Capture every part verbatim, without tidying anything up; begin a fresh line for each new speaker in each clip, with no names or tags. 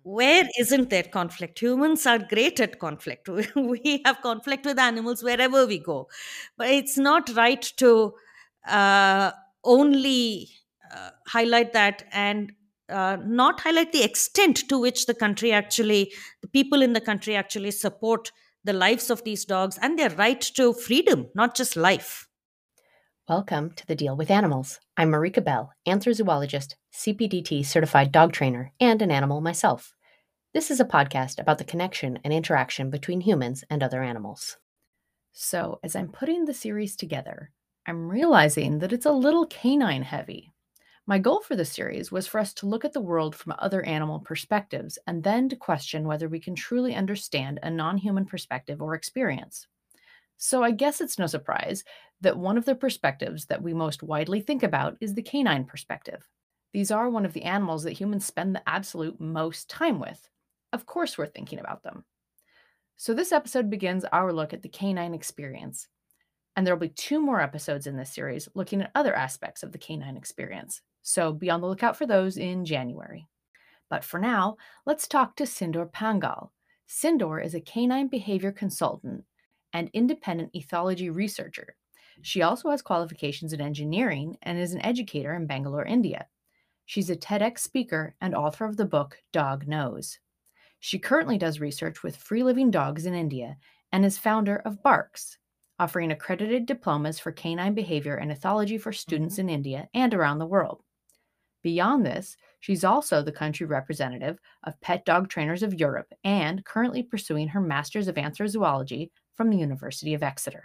Where isn't there conflict? Humans are great at conflict. We have conflict with animals wherever we go. But it's not right to uh, only uh, highlight that and uh, not highlight the extent to which the country actually, the people in the country actually support the lives of these dogs and their right to freedom, not just life.
Welcome to The Deal with Animals. I'm Marika Bell, anthrozoologist, C P D T certified dog trainer, and an animal myself. This is a podcast about the connection and interaction between humans and other animals. So, as I'm putting the series together, I'm realizing that it's a little canine heavy. My goal for the series was for us to look at the world from other animal perspectives and then to question whether we can truly understand a non human perspective or experience. So, I guess it's no surprise that one of the perspectives that we most widely think about is the canine perspective. These are one of the animals that humans spend the absolute most time with. Of course, we're thinking about them. So, this episode begins our look at the canine experience. And there will be two more episodes in this series looking at other aspects of the canine experience. So, be on the lookout for those in January. But for now, let's talk to Sindor Pangal. Sindor is a canine behavior consultant and independent ethology researcher. She also has qualifications in engineering and is an educator in Bangalore, India. She's a TEDx speaker and author of the book Dog Knows. She currently does research with free living dogs in India and is founder of Barks, offering accredited diplomas for canine behavior and ethology for students in India and around the world. Beyond this, she's also the country representative of Pet Dog Trainers of Europe and currently pursuing her Masters of Anthrozoology from the University of Exeter.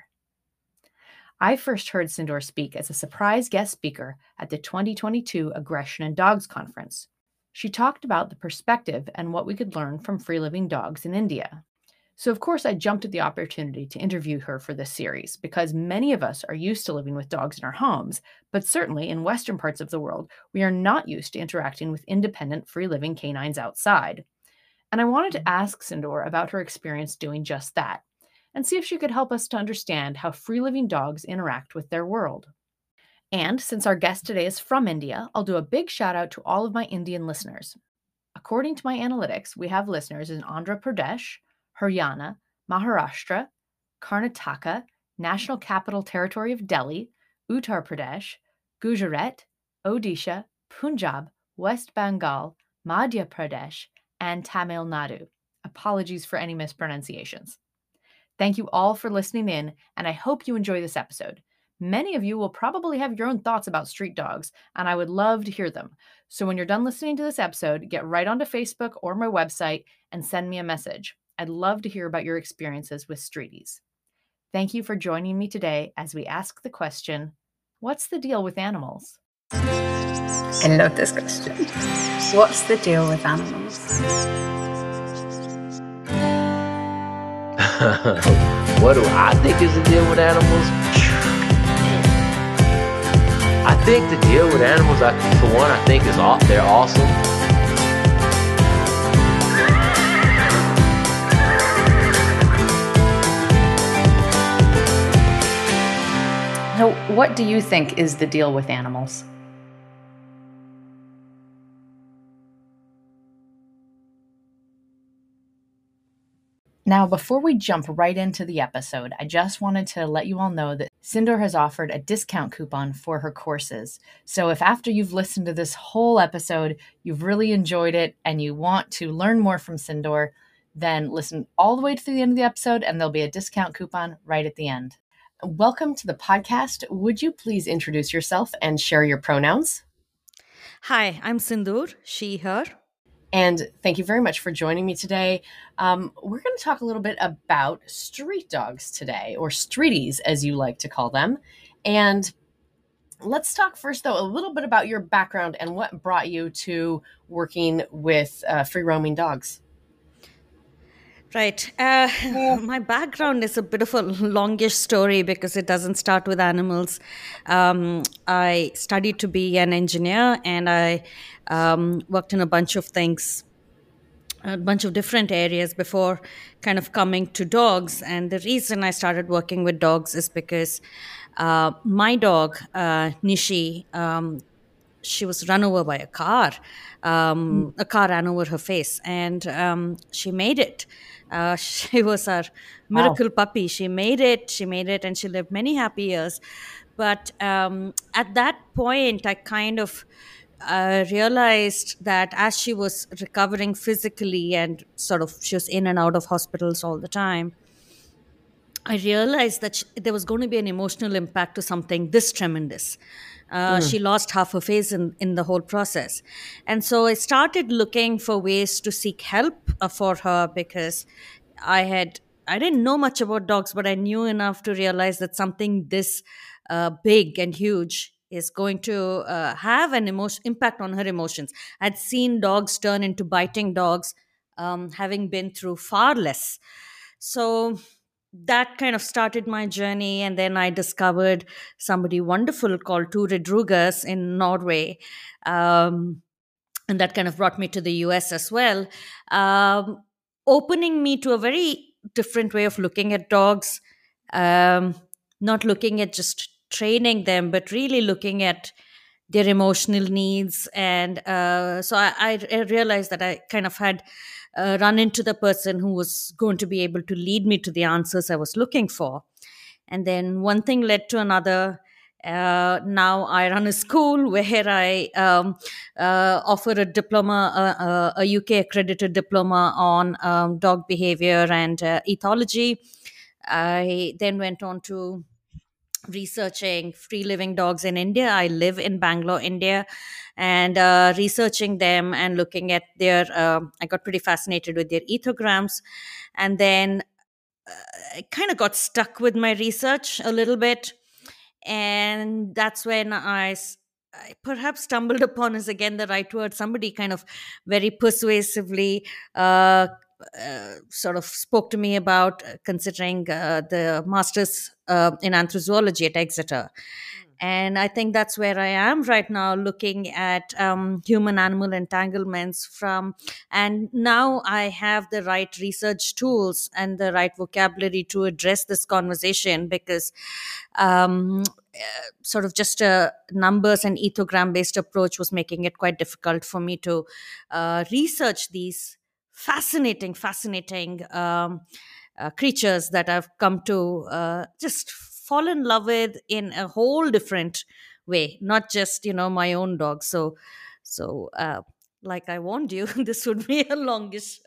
I first heard Sindor speak as a surprise guest speaker at the twenty twenty-two Aggression in Dogs Conference. She talked about the perspective and what we could learn from free-living dogs in India. So, of course, I jumped at the opportunity to interview her for this series because many of us are used to living with dogs in our homes, but certainly in Western parts of the world, we are not used to interacting with independent, free-living canines outside. And I wanted to ask Sindor about her experience doing just that and see if she could help us to understand how free-living dogs interact with their world. And since our guest today is from India, I'll do a big shout out to all of my Indian listeners. According to my analytics, we have listeners in Andhra Pradesh, Haryana, Maharashtra, Karnataka, National Capital Territory of Delhi, Uttar Pradesh, Gujarat, Odisha, Punjab, West Bengal, Madhya Pradesh, and Tamil Nadu. Apologies for any mispronunciations. Thank you all for listening in, and I hope you enjoy this episode. Many of you will probably have your own thoughts about street dogs, and I would love to hear them. So when you're done listening to this episode, get right onto Facebook or my website and send me a message. I'd love to hear about your experiences with streeties. Thank you for joining me today as we ask the question, what's the deal with animals?
I love this question. What's the deal with animals?
What do I think is the deal with animals? I think the deal with animals, I, for one, I think is aw- they're awesome.
So, what do you think is the deal with animals? Now, before we jump right into the episode, I just wanted to let you all know that Sindor has offered a discount coupon for her courses. So if after you've listened to this whole episode, you've really enjoyed it and you want to learn more from Sindor, then listen all the way to the end of the episode and there'll be a discount coupon right at the end. Welcome to the podcast. Would you please introduce yourself and share your pronouns?
Hi, I'm Sindur, she, her.
And thank you very much for joining me today. Um, we're going to talk a little bit about street dogs today, or streeties, as you like to call them. And let's talk first, though, a little bit about your background and what brought you to working with uh, free-roaming dogs.
Right. Uh, my background is a bit of a longish story because it doesn't start with animals. Um, I studied to be an engineer and I um, worked in a bunch of things, a bunch of different areas before kind of coming to dogs. And the reason I started working with dogs is because uh, my dog, uh, Nishi, um, she was run over by a car. Um, a car ran over her face, and um, she made it. Uh, she was our
Wow.
miracle puppy. She made it. She made it, and she lived many happy years. But um, at that point, I kind of uh, realized that as she was recovering physically and sort of she was in and out of hospitals all the time, I realized that sh- there was going to be an emotional impact to something this tremendous. Uh,
Mm.
she lost half her face in, in the whole process. And so I started looking for ways to seek help uh, for her, because I had I didn't know much about dogs, but I knew enough to realize that something this uh, big and huge is going to uh, have an emotion impact on her emotions. I'd seen dogs turn into biting dogs, um, having been through far less. So that kind of started my journey, and then I discovered somebody wonderful called Ture Drugas in Norway. Um, and that kind of brought me to the U S as well, um, opening me to a very different way of looking at dogs, um, not looking at just training them, but really looking at their emotional needs. And uh, so I, I I realized that I kind of had uh, run into the person who was going to be able to lead me to the answers I was looking for. And then one thing led to another. Uh, now I run a school where I um, uh, offer a diploma, uh, uh, a U K accredited diploma on um, dog behavior and uh, ethology. I then went on to researching free living dogs in India. I live in Bangalore, India, and uh, researching them and looking at their. Um I got pretty fascinated with their ethograms, and then uh, I kind of got stuck with my research a little bit, and that's when I, s- I perhaps stumbled upon is again the right word. Somebody kind of very persuasively uh, uh, sort of spoke to me about uh, considering uh, the masters uh, in anthrozoology at Exeter. And I think that's where I am right now, looking at um, human animal entanglements from. And now I have the right research tools and the right vocabulary to address this conversation, because um, uh, sort of just a numbers and ethogram based approach was making it quite difficult for me to uh, research these fascinating, fascinating um, uh, creatures that I've come to uh, just fall in love with in a whole different way, not just, you know, my own dog. So, so, uh, like I warned you, this would be a longish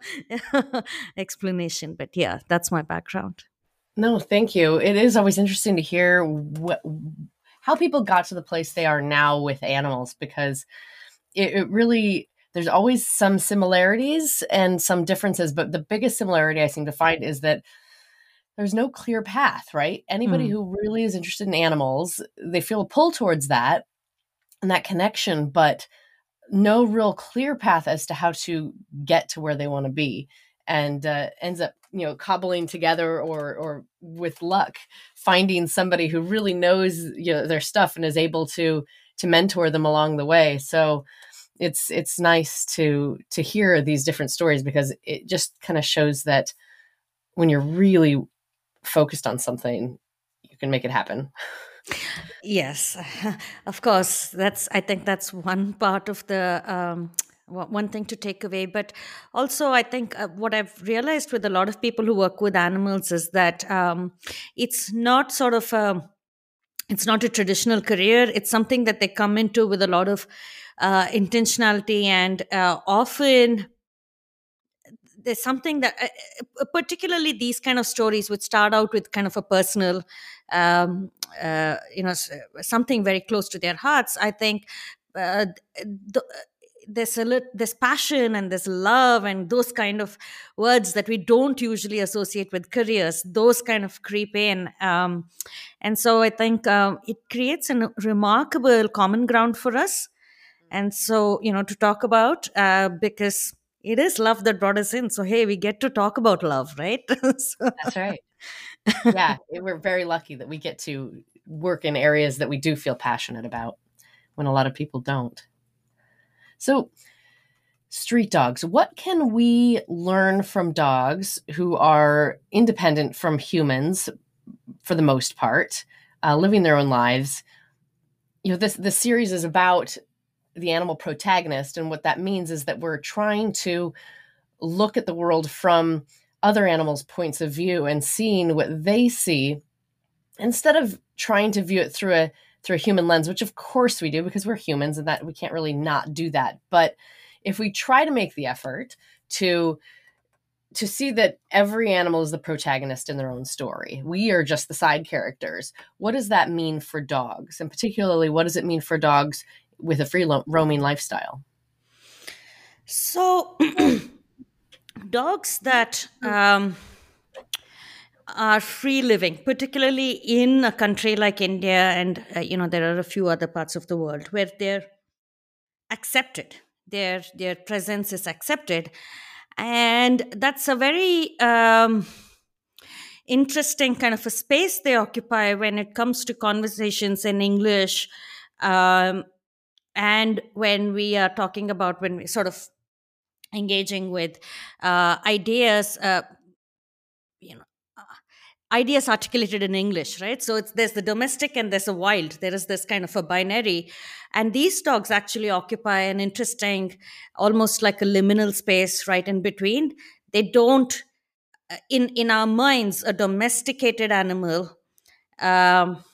explanation, but yeah, that's my background.
No, thank you. It is always interesting to hear what, how people got to the place they are now with animals, because it, it really, there's always some similarities and some differences, but the biggest similarity I seem to find is that there's no clear path, right? Anybody
Mm.
who really is interested in animals, they feel a pull towards that and that connection, but no real clear path as to how to get to where they want to be, and uh, ends up, you know, cobbling together, or or with luck finding somebody who really knows, you know, their stuff and is able to to mentor them along the way. So it's it's nice to to hear these different stories, because it just kind of shows that when you're really focused on something, you can make it happen.
Yes, of course. That's I think that's one part of the um, wa- one thing to take away. But also, I think uh, what I've realized with a lot of people who work with animals is that um, it's not sort of a it's not a traditional career. It's something that they come into with a lot of uh, intentionality, and uh, often there's something that uh, uh, particularly these kind of stories which start out with kind of a personal um, uh, you know s- something very close to their hearts. I think uh, th- there's a lit- there's passion and there's love and those kind of words that we don't usually associate with careers, those kind of creep in, um, and so I think um, it creates a remarkable common ground for us, and so, you know, to talk about, uh, because it is love that brought us in. So, hey, we get to talk about love, right? So-
That's right. Yeah, it- we're very lucky that we get to work in areas that we do feel passionate about, when a lot of people don't. So, street dogs, what can we learn from dogs who are independent from humans for the most part, uh, living their own lives? You know, this this series is about the animal protagonist. And what that means is that we're trying to look at the world from other animals' points of view and seeing what they see instead of trying to view it through a through a human lens, which of course we do because we're humans and that we can't really not do that. But if we try to make the effort to to see that every animal is the protagonist in their own story, we are just the side characters. What does that mean for dogs? And particularly, what does it mean for dogs with a free lo- roaming lifestyle?
So, dogs that um, are free living, particularly in a country like India, and uh, you know there are a few other parts of the world where they're accepted, their their presence is accepted, and that's a very um, interesting kind of a space they occupy when it comes to conversations in English. Um, and when we are talking about, when we sort of engaging with uh, ideas, uh, you know, uh, ideas articulated in English, right? So it's there's the domestic and there's a wild. There is this kind of a binary, and these dogs actually occupy an interesting, almost like a liminal space right in between. They don't, uh, in in our minds, a domesticated animal um,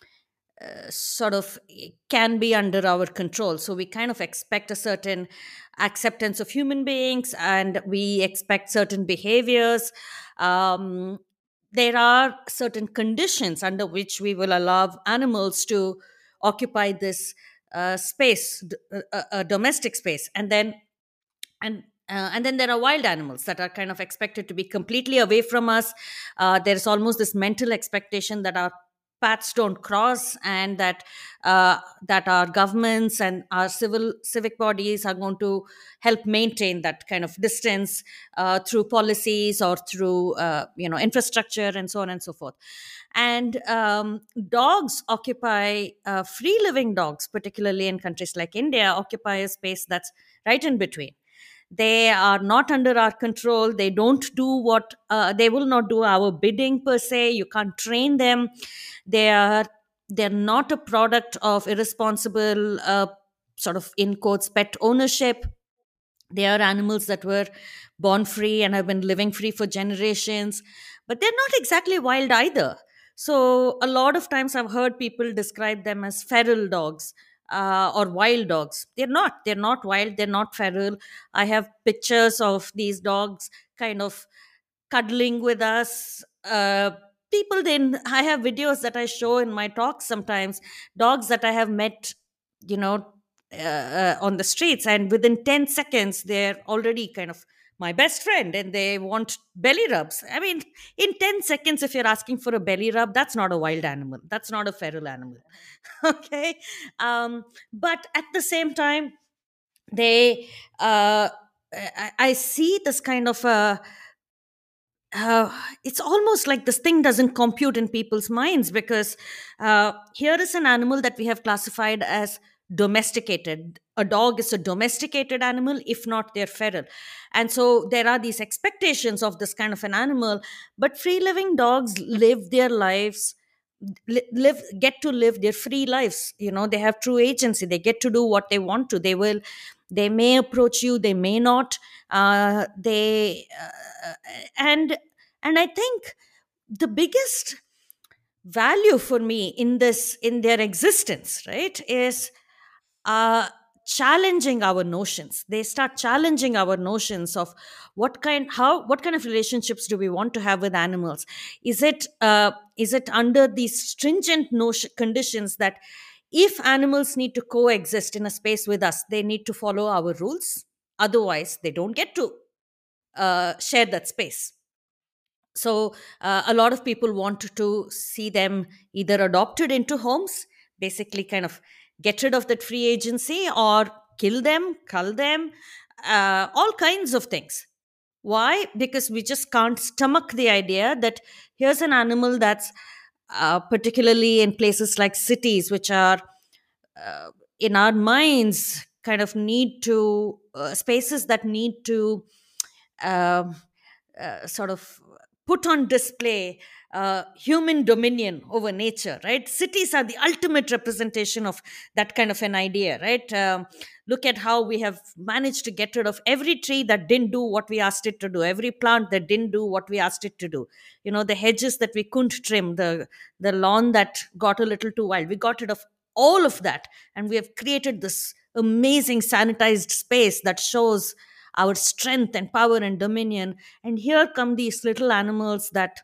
uh, sort of can be under our control. So we kind of expect a certain acceptance of human beings, and we expect certain behaviors. Um, there are certain conditions under which we will allow animals to occupy this uh, space, d- a, a a domestic space, and then and uh, and then there are wild animals that are kind of expected to be completely away from us. Uh, there's almost this mental expectation that our paths don't cross, and that uh, that our governments and our civil civic bodies are going to help maintain that kind of distance uh, through policies or through uh, you know infrastructure and so on and so forth. And um, dogs occupy, uh, free living dogs, particularly in countries like India, occupy a space that's right in between. They are not under our control. They don't do what uh, they will not do our bidding per se. You can't train them. They are they're not a product of irresponsible, uh, sort of in quotes, pet ownership. They are animals that were born free and have been living free for generations, but they're not exactly wild either. So, a lot of times I've heard people describe them as feral dogs, uh, or wild dogs. They're not. They're not wild. They're not feral. I have pictures of these dogs kind of cuddling with us. Uh, people then, I have videos that I show in my talks sometimes, dogs that I have met, you know, uh, uh, on the streets, and within ten seconds, they're already kind of my best friend and they want belly rubs. I mean, in ten seconds, if you're asking for a belly rub, that's not a wild animal. That's not a feral animal. Okay. Um, but at the same time, they, uh, I, I see this kind of a, uh, it's almost like this thing doesn't compute in people's minds, because uh, here is an animal that we have classified as domesticated. A dog is a domesticated animal, if not, they're feral. And so there are these expectations of this kind of an animal, but free living dogs live their lives, li- live get to live their free lives. You know, they have true agency. They get to do what they want to. They will, they may approach you, they may not. Uh, they uh, and and I think the biggest value for me in this, in their existence, right, is uh, challenging our notions. They start challenging our notions of what kind, how, what kind of relationships do we want to have with animals. Is it uh, is it under these stringent notion conditions that if animals need to coexist in a space with us, they need to follow our rules, otherwise they don't get to uh, share that space. So uh, a lot of people want to see them either adopted into homes, basically kind of get rid of that free agency, or kill them, cull them, uh, all kinds of things. Why? Because we just can't stomach the idea that here's an animal that's, uh, particularly in places like cities, which are, uh, in our minds, kind of need to, uh, spaces that need to, um uh, sort of put on display uh, human dominion over nature, right? Cities are the ultimate representation of that kind of an idea, right? Um, look at how we have managed to get rid of every tree that didn't do what we asked it to do, every plant that didn't do what we asked it to do. You know, the hedges that we couldn't trim, the the lawn that got a little too wild. We got rid of all of that, and we have created this amazing sanitized space that shows our strength and power and dominion. And here come these little animals that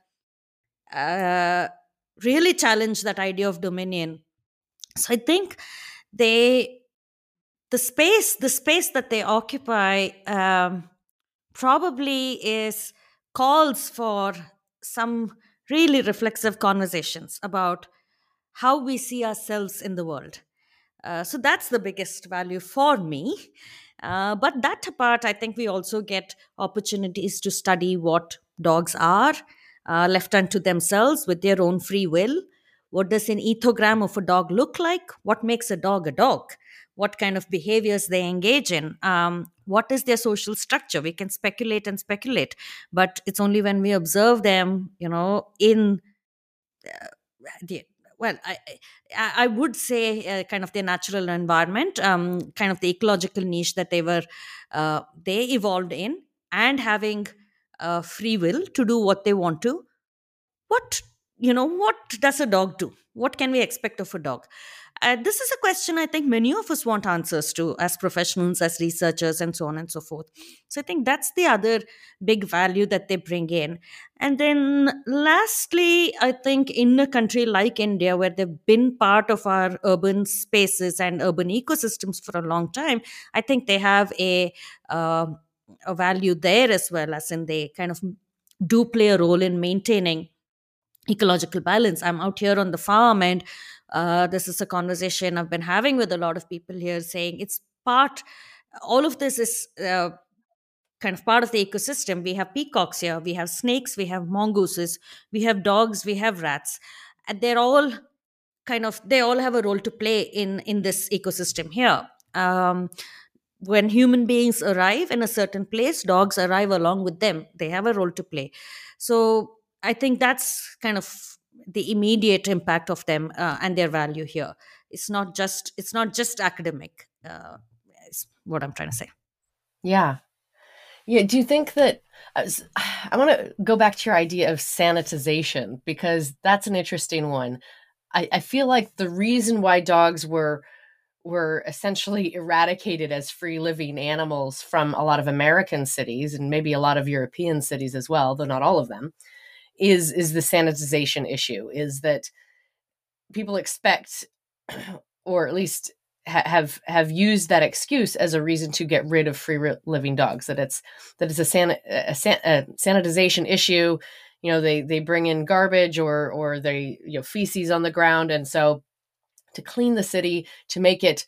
uh, really challenge that idea of dominion. So I think they the space the space that they occupy um, probably is calls for some really reflexive conversations about how we see ourselves in the world. Uh, so that's the biggest value for me. Uh, but that apart, I think we also get opportunities to study what dogs are, uh, left unto themselves with their own free will. What does an ethogram of a dog look like? What makes a dog a dog? What kind of behaviors they engage in? Um, what is their social structure? We can speculate and speculate, but it's only when we observe them, you know, in the well i i, I would say uh, kind of their natural environment, um, kind of the ecological niche that they were uh, they evolved in, and having uh, free will to do what they want to. What you know what does a dog do? What can we expect of a dog? Uh, this is a question I think many of us want answers to as professionals, as researchers, and so on and so forth. So I think that's the other big value that they bring in. And then lastly, I think in a country like India, where they've been part of our urban spaces and urban ecosystems for a long time, I think they have a uh, a value there as well, as in they kind of do play a role in maintaining ecological balance. I'm out here on the farm, and uh, this is a conversation I've been having with a lot of people here, saying it's part, all of this is uh, kind of part of the ecosystem. We have peacocks here, we have snakes, we have mongooses, we have dogs, we have rats, and they're all kind of, they all have a role to play in in this ecosystem here. um, when human beings arrive in a certain place, dogs arrive along with them. They have a role to play. So I think that's kind of the immediate impact of them, uh, and their value here. It's not just it's not just academic. Uh, is what I'm trying to say.
Yeah. Yeah. Do you think that I, was- I want to go back to your idea of sanitization, because that's an interesting one. I, I feel like the reason why dogs were were essentially eradicated as free living animals from a lot of American cities, and maybe a lot of European cities as well, though not all of them, is is the sanitization issue. Is that people expect, or at least ha- have have used that excuse as a reason to get rid of free living dogs. That it's that it's a, san- a, san- a sanitization issue. You know, they they bring in garbage or or they you know feces on the ground, and so to clean the city, to make it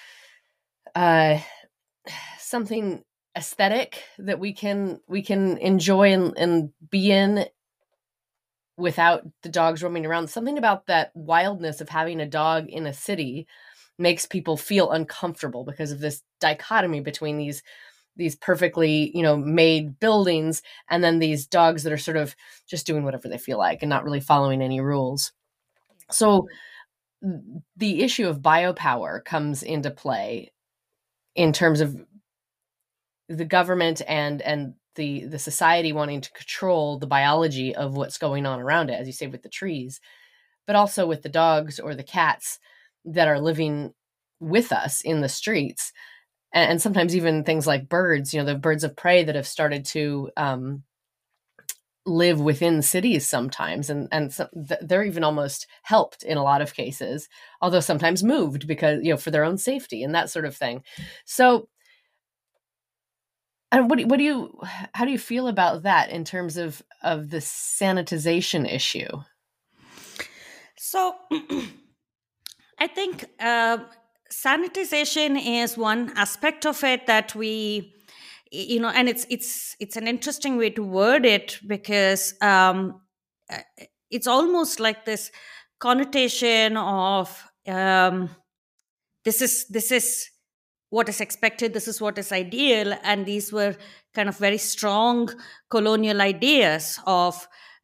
uh, something aesthetic that we can we can enjoy and, and be in without the dogs roaming around. Something about that wildness of having a dog in a city makes people feel uncomfortable because of this dichotomy between these these perfectly, you know, made buildings and then these dogs that are sort of just doing whatever they feel like and not really following any rules. So the issue of biopower comes into play in terms of the government and and the the society wanting to control the biology of what's going on around it, as you say, with the trees, but also with the dogs or the cats that are living with us in the streets. And, and sometimes even things like birds, you know, the birds of prey that have started to um, live within cities sometimes, and and so they're even almost helped in a lot of cases, although sometimes moved because, you know, for their own safety and that sort of thing. So, and what what do you how do you feel about that in terms of of the sanitization issue?
So I think uh, sanitization is one aspect of it that we, you know, and it's it's it's an interesting way to word it, because um, uh, it's almost like this connotation of um, this is this is what is expected, this is what is ideal, and these were kind of very strong colonial ideas of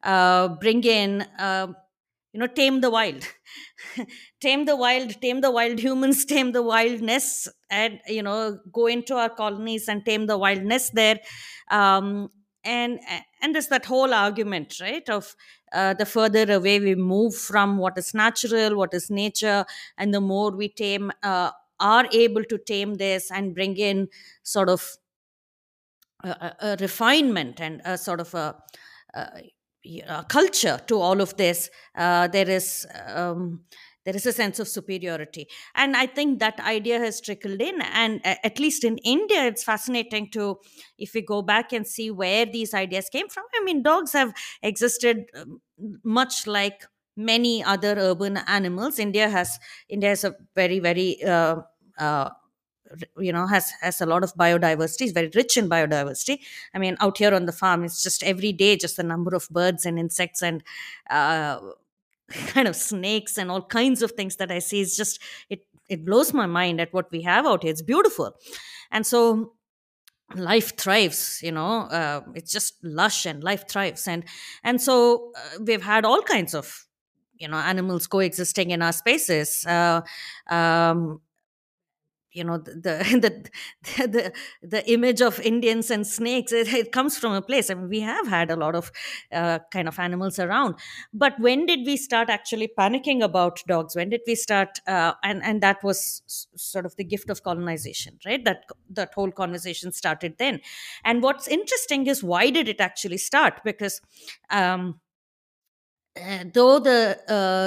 uh, bring in, uh, you know, tame the wild. Tame the wild, tame the wild humans, tame the wildness, and, you know, go into our colonies and tame the wildness there. um, and and there's that whole argument, right, of uh, the further away we move from what is natural, what is nature, and the more we tame, uh, are able to tame this and bring in sort of a, a a refinement and a sort of a, a, a culture to all of this. Uh, there is um, there is a sense of superiority, and I think that idea has trickled in. And a- at least in India, it's fascinating to, if we go back and see where these ideas came from. I mean, dogs have existed, um, much like many other urban animals. India has India has a very very uh, uh, you know, has has a lot of biodiversity. It's very rich in biodiversity. I mean, out here on the farm, it's just every day just the number of birds and insects and uh, kind of snakes and all kinds of things that I see is just, it it blows my mind at what we have out here. It's beautiful. And so life thrives, you know, uh, it's just lush and life thrives. And and so uh, we've had all kinds of, you know, animals coexisting in our spaces. uh, um, you know, the the the, the, the image of Indians and snakes, it, it comes from a place. I mean, we have had a lot of uh, kind of animals around. But when did we start actually panicking about dogs? When did we start, uh, and and that was s- sort of the gift of colonization, right? That that whole conversation started then. And what's interesting is, why did it actually start? Because um uh, though the uh,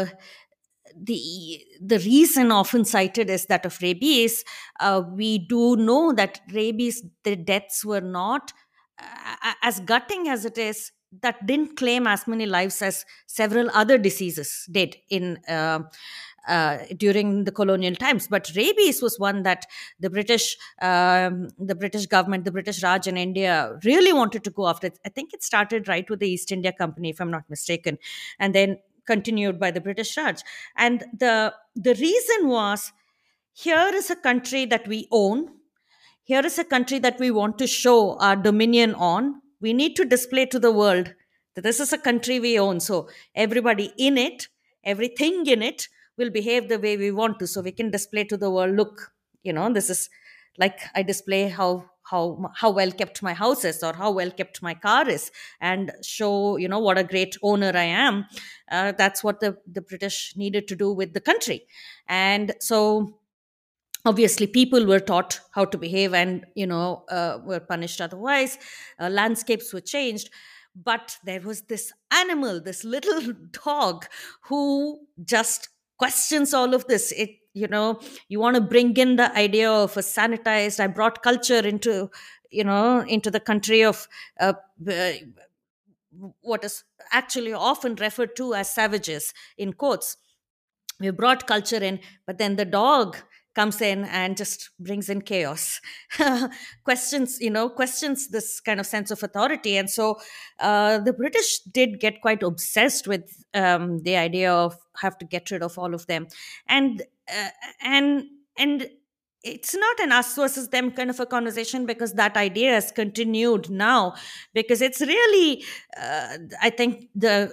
the the reason often cited is that of rabies, uh, we do know that rabies, the deaths were not uh, as gutting as it is. That didn't claim as many lives as several other diseases did in uh, uh, during the colonial times. But rabies was one that the British, um, the British government, the British Raj in India really wanted to go after. I think it started right with the East India Company, if I'm not mistaken, and then continued by the British Raj. And the the reason was, here is a country that we own. Here is a country that we want to show our dominion on. We need to display to the world that this is a country we own. So everybody in it, everything in it will behave the way we want to. So we can display to the world, look, you know, this is like I display how how how well kept my house is, or how well kept my car is, and show, you know, what a great owner I am. Uh, that's what the the British needed to do with the country. And so obviously people were taught how to behave, and, you know, uh, were punished otherwise. Uh, landscapes were changed. But there was this animal, this little dog, who just questions all of this. It, you know, you want to bring in the idea of a sanitized, I brought culture into, you know, into the country of uh, uh, what is actually often referred to as savages, in quotes. We brought culture in, but then the dog comes in and just brings in chaos. Questions, you know, questions this kind of sense of authority. And so uh, the British did get quite obsessed with um, the idea of have to get rid of all of them. And uh, and and it's not an us versus them kind of a conversation, because that idea has continued now. Because it's really, uh, I think the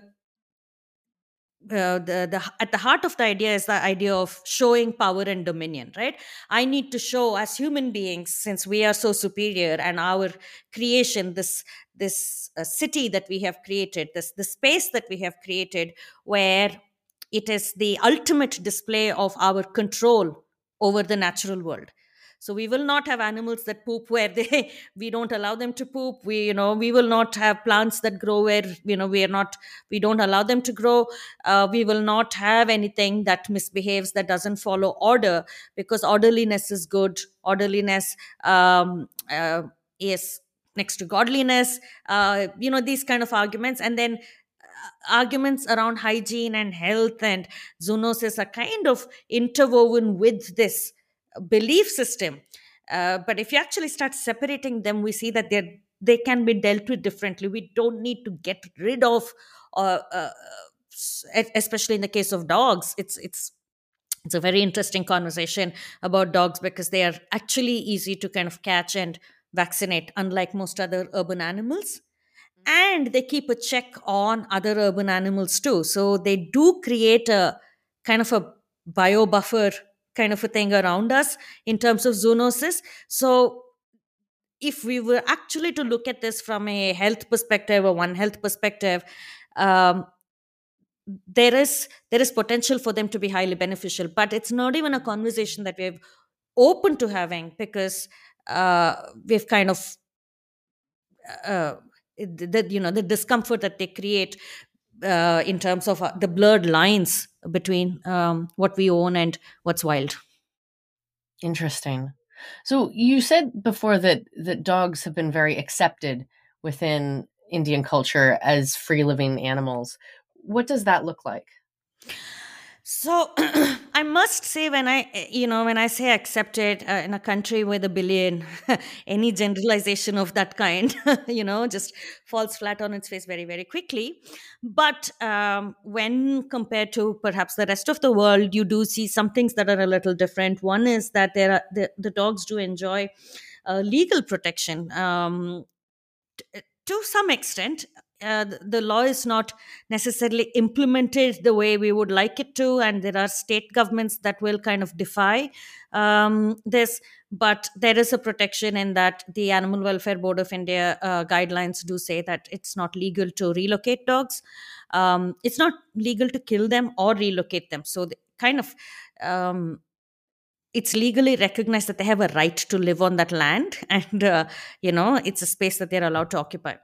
uh, the, the at the heart of the idea is the idea of showing power and dominion, right? I need to show, as human beings, since we are so superior, and our creation, this this uh, city that we have created, this the space that we have created, where it is the ultimate display of our control over the natural world. So we will not have animals that poop where they we don't allow them to poop. We, you know, we will not have plants that grow where, you know, we are not we don't allow them to grow. Uh, we will not have anything that misbehaves, that doesn't follow order, because orderliness is good. Orderliness um, uh, is next to godliness. Uh, you know, these kind of arguments. And then uh, arguments around hygiene and health and zoonosis are kind of interwoven with this belief system. Uh, but if you actually start separating them, we see that they're they can be dealt with differently. We don't need to get rid of, uh, uh, s- e- especially in the case of dogs. It's it's it's a very interesting conversation about dogs, because they are actually easy to kind of catch and vaccinate, unlike most other urban animals. and they keep a check on other urban animals too. So they do create a kind of a bio buffer kind of a thing around us in terms of zoonosis. So if we were actually to look at this from a health perspective or one health perspective, um, there is there is potential for them to be highly beneficial, but it's not even a conversation that we've open to having, because uh, we've kind of uh, the, you know the discomfort that they create uh, in terms of uh, the blurred lines between um, what we own and what's wild.
Interesting. So you said before that that dogs have been very accepted within Indian culture as free living animals. What does that look like?
So I must say, when I, you know, when I say accepted uh, in a country with a billion, any generalization of that kind, you know, just falls flat on its face very, very quickly. But um, when compared to perhaps the rest of the world, you do see some things that are a little different. One is that there are the, the dogs do enjoy uh, legal protection. Um, to some extent, uh, the the law is not necessarily implemented the way we would like it to, and there are state governments that will kind of defy um, this. But there is a protection in that the Animal Welfare Board of India uh, guidelines do say that it's not legal to relocate dogs. Um, it's not legal to kill them or relocate them. So, the, kind of. Um, it's legally recognized that they have a right to live on that land, and uh, you know it's a space that they're allowed to occupy.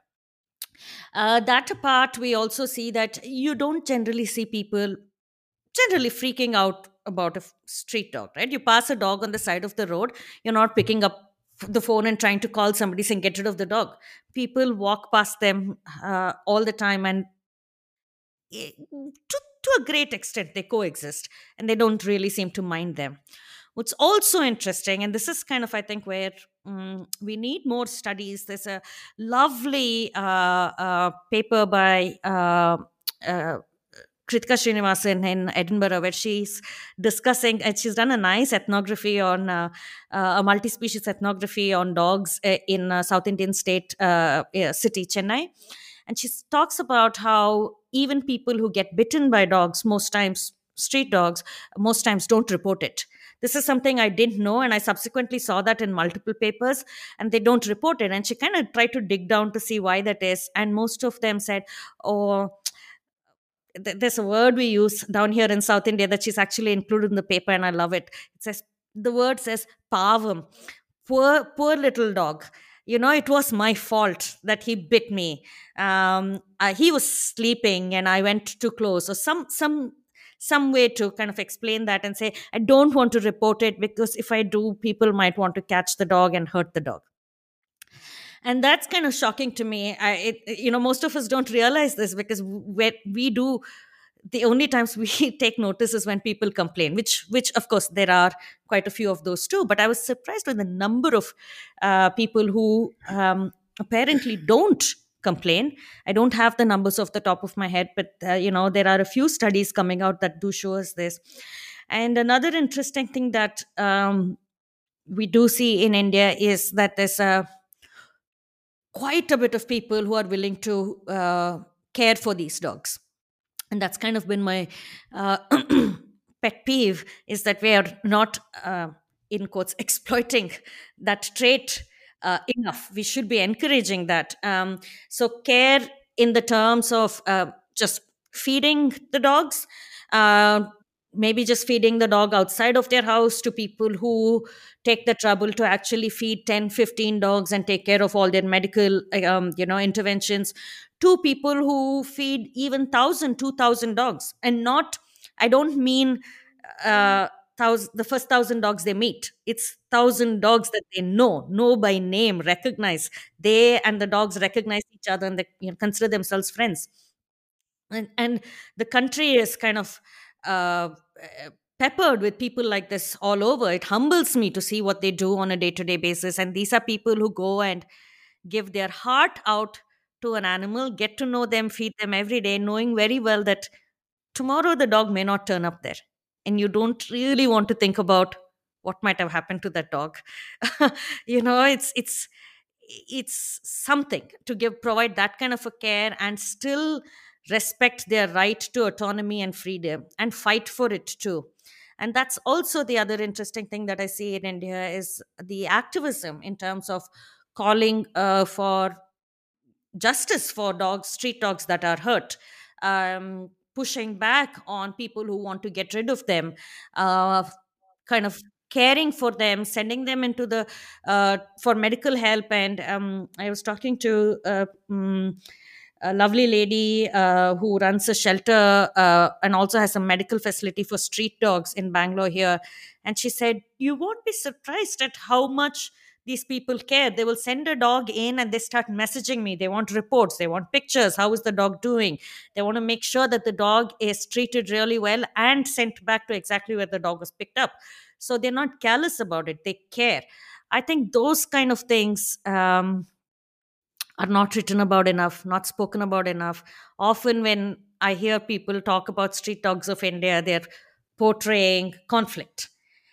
Uh, that apart, we also see that you don't generally see people generally freaking out about a f- street dog, right? You pass a dog on the side of the road, you're not picking up the phone and trying to call somebody saying get rid of the dog. People walk past them uh, all the time, and eh, to, to a great extent they coexist, and they don't really seem to mind them. What's also interesting, and this is kind of, I think, where um, we need more studies. There's a lovely uh, uh, paper by uh, uh, Kritika Srinivasan in Edinburgh, where she's discussing, and she's done a nice ethnography on uh, uh, a multi species ethnography on dogs uh, in uh, South Indian state uh, uh, city, Chennai. And she talks about how even people who get bitten by dogs, most times street dogs, most times don't report it. This is something I didn't know, and I subsequently saw that in multiple papers, and they don't report it. And she kind of tried to dig down to see why that is. And most of them said, oh, th- there's a word we use down here in South India that she's actually included in the paper, and I love it. It says, the word says pavam, poor, poor little dog. You know, it was my fault that he bit me. Um, uh, he was sleeping, and I went too close, or some some some way to kind of explain that and say, I don't want to report it because if I do, people might want to catch the dog and hurt the dog. And that's kind of shocking to me. I, it, you know, most of us don't realize this, because we, we do, the only times we take notice is when people complain, which which of course there are quite a few of those too. But I was surprised with the number of uh, people who um, apparently don't complain. I don't have the numbers off the top of my head, but uh, you know there are a few studies coming out that do show us this. And another interesting thing that um, we do see in India is that there's a quite a bit of people who are willing to uh, care for these dogs. And that's kind of been my uh, pet peeve, is that we are not uh, in quotes exploiting that trait uh, enough. We should be encouraging that. Um, so care in the terms of uh, just feeding the dogs, uh, maybe just feeding the dog outside of their house to people who take the trouble to actually feed ten, fifteen dogs and take care of all their medical um, you know interventions, to people who feed even one thousand, two thousand dogs. And not, I don't mean uh, thousand, the first one thousand dogs they meet. It's one thousand dogs that they know, know by name, recognize. They and the dogs recognize each other, and they, you know, consider themselves friends. And, and the country is kind of uh, peppered with people like this all over. It humbles me to see what they do on a day-to-day basis. And these are people who go and give their heart out to an animal, get to know them, feed them every day, knowing very well that tomorrow the dog may not turn up there. And you don't really want to think about what might have happened to that dog. you know, it's it's it's something to give provide that kind of a care and still respect their right to autonomy and freedom and fight for it too. And that's also the other interesting thing that I see in India is the activism in terms of calling uh, for justice for dogs, street dogs that are hurt, um, pushing back on people who want to get rid of them, uh, kind of caring for them, sending them into the uh, for medical help. And um, I was talking to uh, mm, a lovely lady uh, who runs a shelter uh, and also has a medical facility for street dogs in Bangalore here. And she said, "You won't be surprised at how much these people care. They will send a dog in and they start messaging me. They want reports, they want pictures. How is the dog doing? They want to make sure that the dog is treated really well and sent back to exactly where the dog was picked up." So they're not callous about it, they care. I think those kind of things um, are not written about enough, not spoken about enough. Often, when I hear people talk about street dogs of India, they're portraying conflict.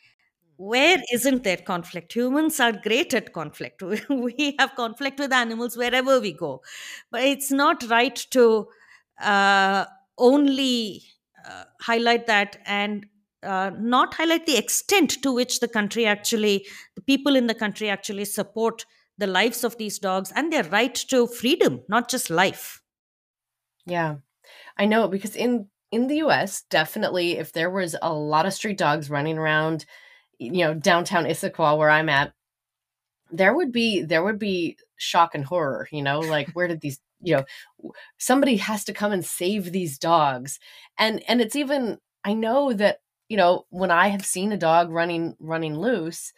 Where isn't there conflict? Humans are great at conflict. We have conflict with animals wherever we go. But it's not right to uh, only uh, highlight that and uh, not highlight the extent to which the country actually, the people in the country actually support the lives of these dogs and their right to freedom, not just life.
Yeah, I know, because in in the U S, definitely, if there was a lot of street dogs running around, you know, downtown Issaquah where I'm at, there would be there would be shock and horror, you know, like, where did these, you know, somebody has to come and save these dogs. And and it's even, I know that, you know, when I have seen a dog running running loose,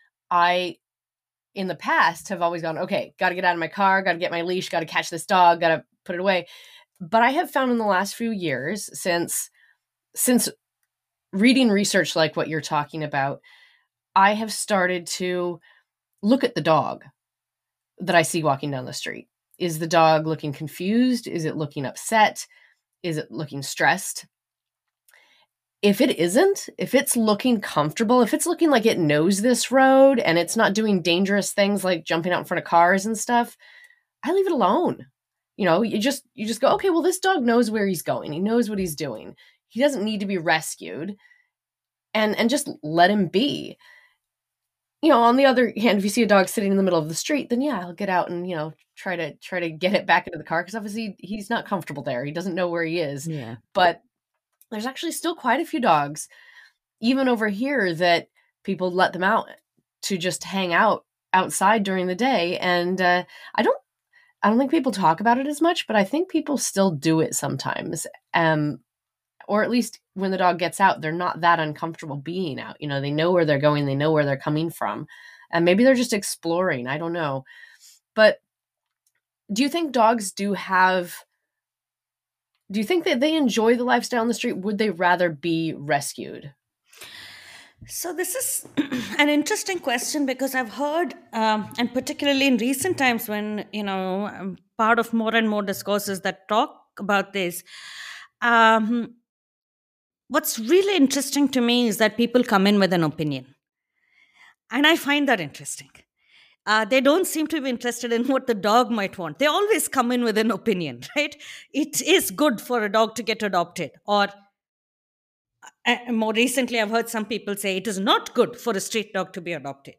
I in the past have always gone, okay, got to get out of my car, got to get my leash, got to catch this dog, got to put it away. But I have found in the last few years, since since reading research like what you're talking about, I have started to look at the dog that I see walking down the street. Is the dog looking confused? Is it looking upset? Is it looking stressed? If it isn't, if it's looking comfortable, if it's looking like it knows this road and it's not doing dangerous things like jumping out in front of cars and stuff, I leave it alone. You know, you just you just go, okay, well, this dog knows where he's going. He knows what he's doing. He doesn't need to be rescued. And and just let him be. You know, on the other hand, if you see a dog sitting in the middle of the street, then yeah, I'll get out and, you know, try to try to get it back into the car, because obviously he's not comfortable there. He doesn't know where he is.
Yeah.
But there's actually still quite a few dogs, even over here, that people let them out to just hang out outside during the day. And uh, I don't I don't think people talk about it as much, but I think people still do it sometimes. Um, or at least when the dog gets out, they're not that uncomfortable being out. You know, they know where they're going. They know where they're coming from. And maybe they're just exploring. I don't know. But do you think dogs do have, do you think that they enjoy the lifestyle on the street? Would they rather be rescued?
So this is an interesting question, because I've heard, um, and particularly in recent times when, you know, I'm part of more and more discourses that talk about this, um, what's really interesting to me is that people come in with an opinion. And I find that interesting. Uh, they don't seem to be interested in what the dog might want. They always come in with an opinion, right? It is good for a dog to get adopted, or Uh, more recently, I've heard some people say it is not good for a street dog to be adopted.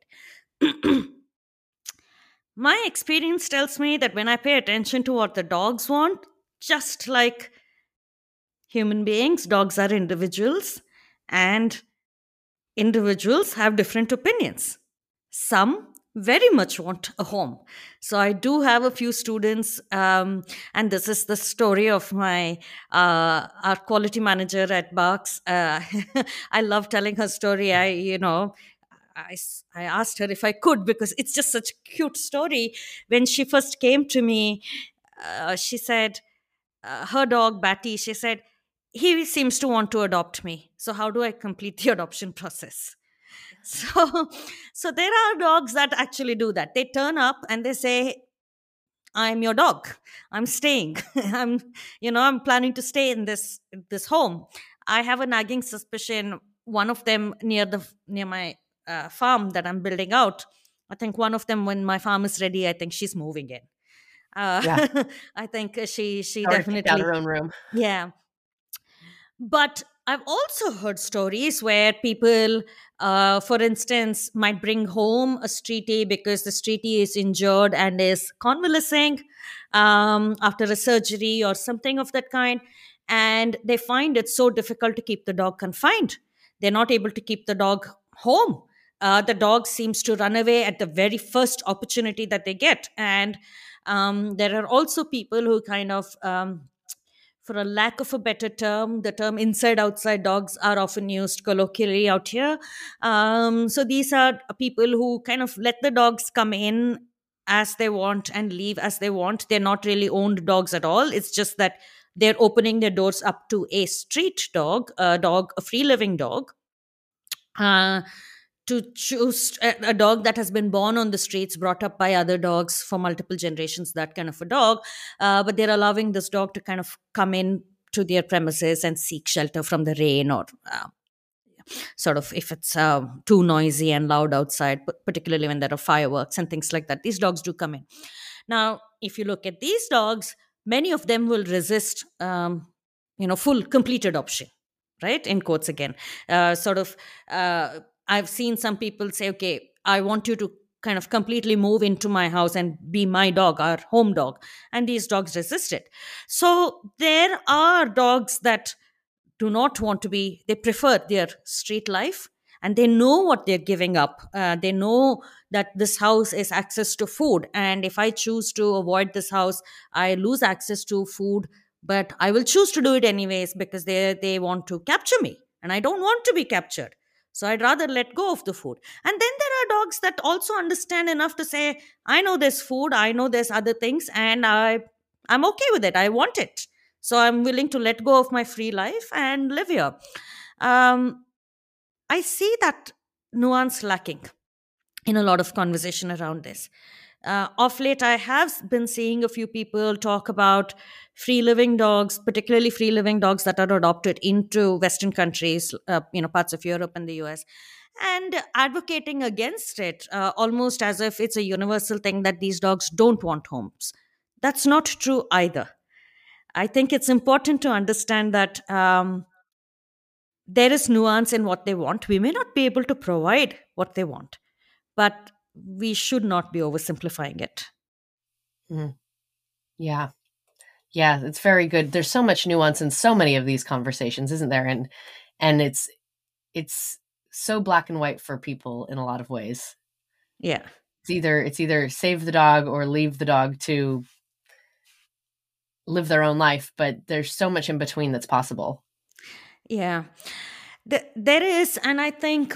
My experience tells me that when I pay attention to what the dogs want, just like human beings, dogs are individuals, and individuals have different opinions. Some very much want a home. So I do have a few students, um, and this is the story of my uh, our quality manager at Barks. Uh, I love telling her story. I, you know, I, s- I asked her if I could, because it's just such a cute story. When she first came to me, uh, she said, uh, her dog Batty, she said, he seems to want to adopt me. So how do I complete the adoption process? So, so there are dogs that actually do that. They turn up and they say, "I'm your dog. I'm staying. I'm, you know, I'm planning to stay in this this home." I have a nagging suspicion one of them near the near my uh, farm that I'm building out. I think one of them, when my farm is ready, I think she's moving in. Uh,
Yeah.
I think she she
Already picked out
definitely,
her own room.
yeah. But I've also heard stories where people, uh, for instance, might bring home a streetie because the streetie is injured and is convalescing um, after a surgery or something of that kind. And they find it so difficult to keep the dog confined. They're not able to keep the dog home. Uh, the dog seems to run away at the very first opportunity that they get. And um, there are also people who kind of, um, for a lack of a better term, the term inside outside dogs are often used colloquially out here. Um, so these are people who kind of let the dogs come in as they want and leave as they want. They're not really owned dogs at all. It's just that they're opening their doors up to a street dog, a dog, a free living dog. Uh, to choose a, a dog that has been born on the streets, brought up by other dogs for multiple generations, that kind of a dog. Uh, but they're allowing this dog to kind of come in to their premises and seek shelter from the rain, or uh, sort of if it's uh, too noisy and loud outside, p- particularly when there are fireworks and things like that. These dogs do come in. Now, if you look at these dogs, many of them will resist, um, you know, full, complete adoption, right? In quotes again. Uh, sort of, uh, I've seen some people say, okay, I want you to kind of completely move into my house and be my dog, our home dog. And these dogs resist it. So there are dogs that do not want to be, they prefer their street life, and they know what they're giving up. Uh, they know that this house is access to food, and if I choose to avoid this house, I lose access to food, but I will choose to do it anyways because they they want to capture me, and I don't want to be captured. So I'd rather let go of the food. And then there are dogs that also understand enough to say, I know there's food, I know there's other things, and i i'm okay with it, I want it, so I'm willing to let go of my free life and live here. um, I see that nuance lacking in a lot of conversation around this. Uh, of late, I have been seeing a few people talk about free living dogs, particularly free living dogs that are adopted into Western countries, uh, you know, parts of Europe and the U S, and advocating against it, uh, almost as if it's a universal thing that these dogs don't want homes. That's not true either. I think it's important to understand that um, there is nuance in what they want. We may not be able to provide what they want, but we should not be oversimplifying it.
Mm. Yeah. Yeah, it's very good. There's so much nuance in so many of these conversations, isn't there? And and it's it's so black and white for people in a lot of ways.
Yeah.
It's either it's either save the dog or leave the dog to live their own life, but there's so much in between that's possible.
Yeah. Th- there is, and I think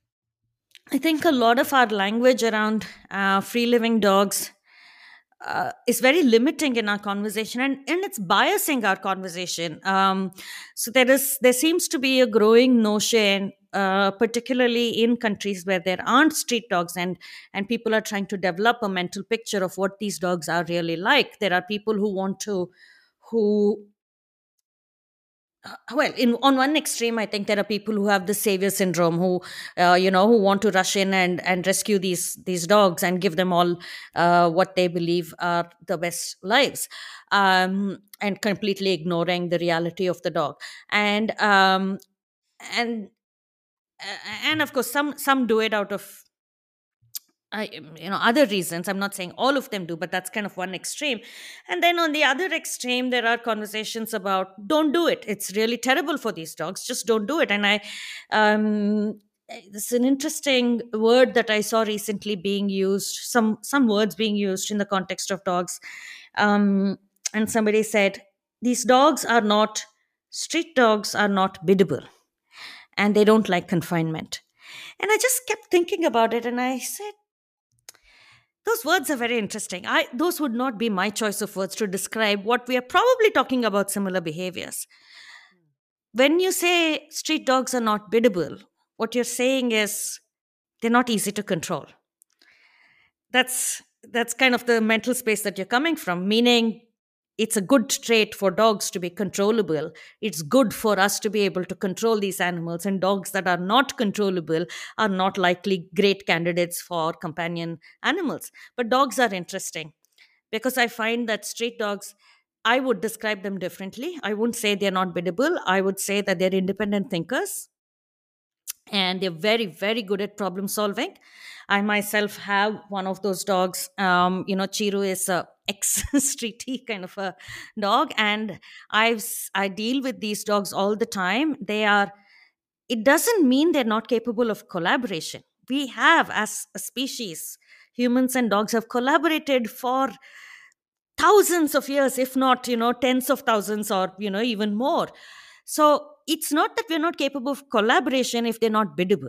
I think a lot of our language around uh, free living dogs uh, is very limiting in our conversation, and, and it's biasing our conversation. Um, so there is there seems to be a growing notion, uh, particularly in countries where there aren't street dogs, and and people are trying to develop a mental picture of what these dogs are really like. There are people who want to who uh, well, in on one extreme, I think there are people who have the savior syndrome, who uh, you know who want to rush in and and rescue these these dogs and give them all uh, what they believe are the best lives, um, and completely ignoring the reality of the dog. And um and uh, and of course, some some do it out of I, you know other reasons. I'm not saying all of them do, but that's kind of one extreme. And then on the other extreme, there are conversations about don't do it, it's really terrible for these dogs, just don't do it. And I um it's an interesting word that I saw recently being used, some some words being used in the context of dogs. um and somebody said these dogs are not street dogs are not biddable, and they don't like confinement. And I just kept thinking about it, and I said, those words are very interesting. I those would not be my choice of words to describe what we are probably talking about similar behaviors. When you say street dogs are not biddable, what you're saying is they're not easy to control. That's that's kind of the mental space that you're coming from, meaning it's a good trait for dogs to be controllable. It's good for us to be able to control these animals, and dogs that are not controllable are not likely great candidates for companion animals. But dogs are interesting because I find that street dogs, I would describe them differently. I wouldn't say they're not biddable. I would say that they're independent thinkers, and they're very, very good at problem solving. I myself have one of those dogs. Um, you know, Chiru is a ex streety kind of a dog, and I've s- I deal with these dogs all the time. They are. It doesn't mean they're not capable of collaboration. We have, as a species, humans and dogs have collaborated for thousands of years, if not, you know, tens of thousands, or you know, even more. So it's not that we're not capable of collaboration if they're not biddable.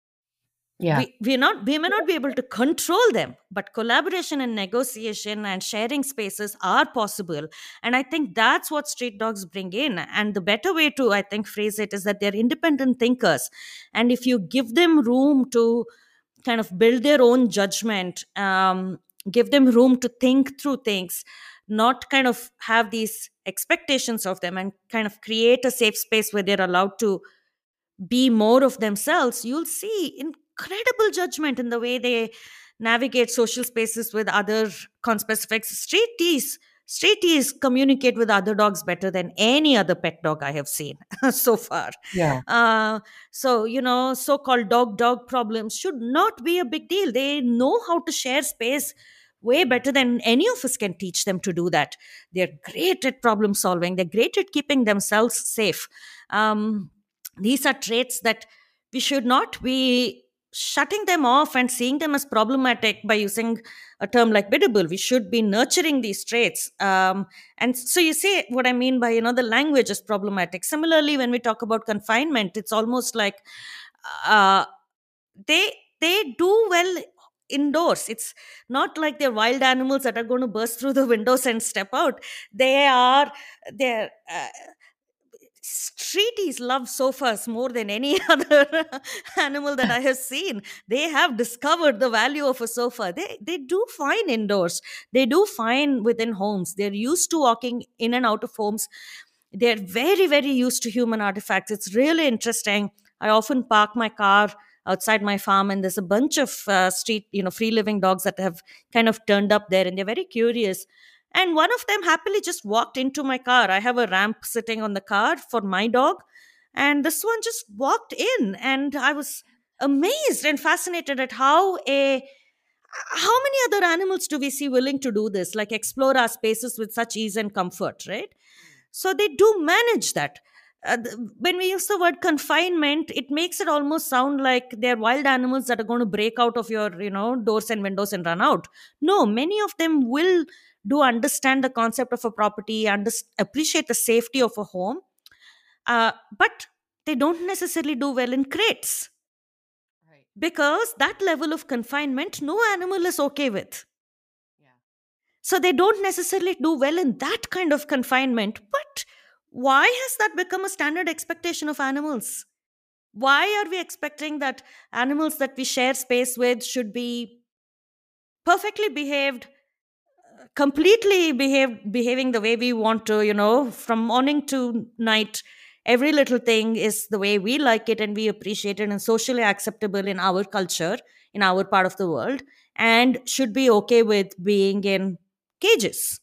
Yeah.
we we not we may not be able to control them, but collaboration and negotiation and sharing spaces are possible. And I think that's what street dogs bring in. And the better way to, I think, phrase it is that they're independent thinkers, and if you give them room to kind of build their own judgment, um, give them room to think through things, not kind of have these expectations of them, and kind of create a safe space where they're allowed to be more of themselves, you'll see incredible judgment in the way they navigate social spaces with other conspecifics. Streeties, streeties communicate with other dogs better than any other pet dog I have seen so far.
Yeah.
Uh, so, you know, so called dog dog problems should not be a big deal. They know how to share space way better than any of us can teach them to do that. They're great at problem solving, they're great at keeping themselves safe. Um, these are traits that we should not be shutting them off and seeing them as problematic by using a term like biddable. We should be nurturing these traits. Um, and so you see what I mean by, you know, the language is problematic. Similarly, when we talk about confinement, it's almost like uh, they they do well indoors. It's not like they're wild animals that are going to burst through the windows and step out. They are they're uh, Streeties love sofas more than any other animal that I have seen. They have discovered the value of a sofa. They they do fine indoors. They do fine within homes. They're used to walking in and out of homes. They're very, very used to human artifacts. It's really interesting. I often park my car outside my farm, and there's a bunch of uh, street, you know, free living dogs that have kind of turned up there, and they're very curious. And one of them happily just walked into my car. I have a ramp sitting on the car for my dog, and this one just walked in, and I was amazed and fascinated at how a how many other animals do we see willing to do this, like explore our spaces with such ease and comfort, right? So they do manage that. Uh, th- when we use the word confinement, it makes it almost sound like they're wild animals that are going to break out of your, you know, doors and windows and run out. No, many of them will do understand the concept of a property, under- appreciate the safety of a home, uh, but they don't necessarily do well in crates,
Right.
because that level of confinement no animal is okay with.
Yeah.
So they don't necessarily do well in that kind of confinement. But why has that become a standard expectation of animals? Why are we expecting that animals that we share space with should be perfectly behaved, completely behaved, behaving the way we want to, you know, from morning to night? Every little thing is the way we like it and we appreciate it and socially acceptable in our culture, in our part of the world, and should be okay with being in cages.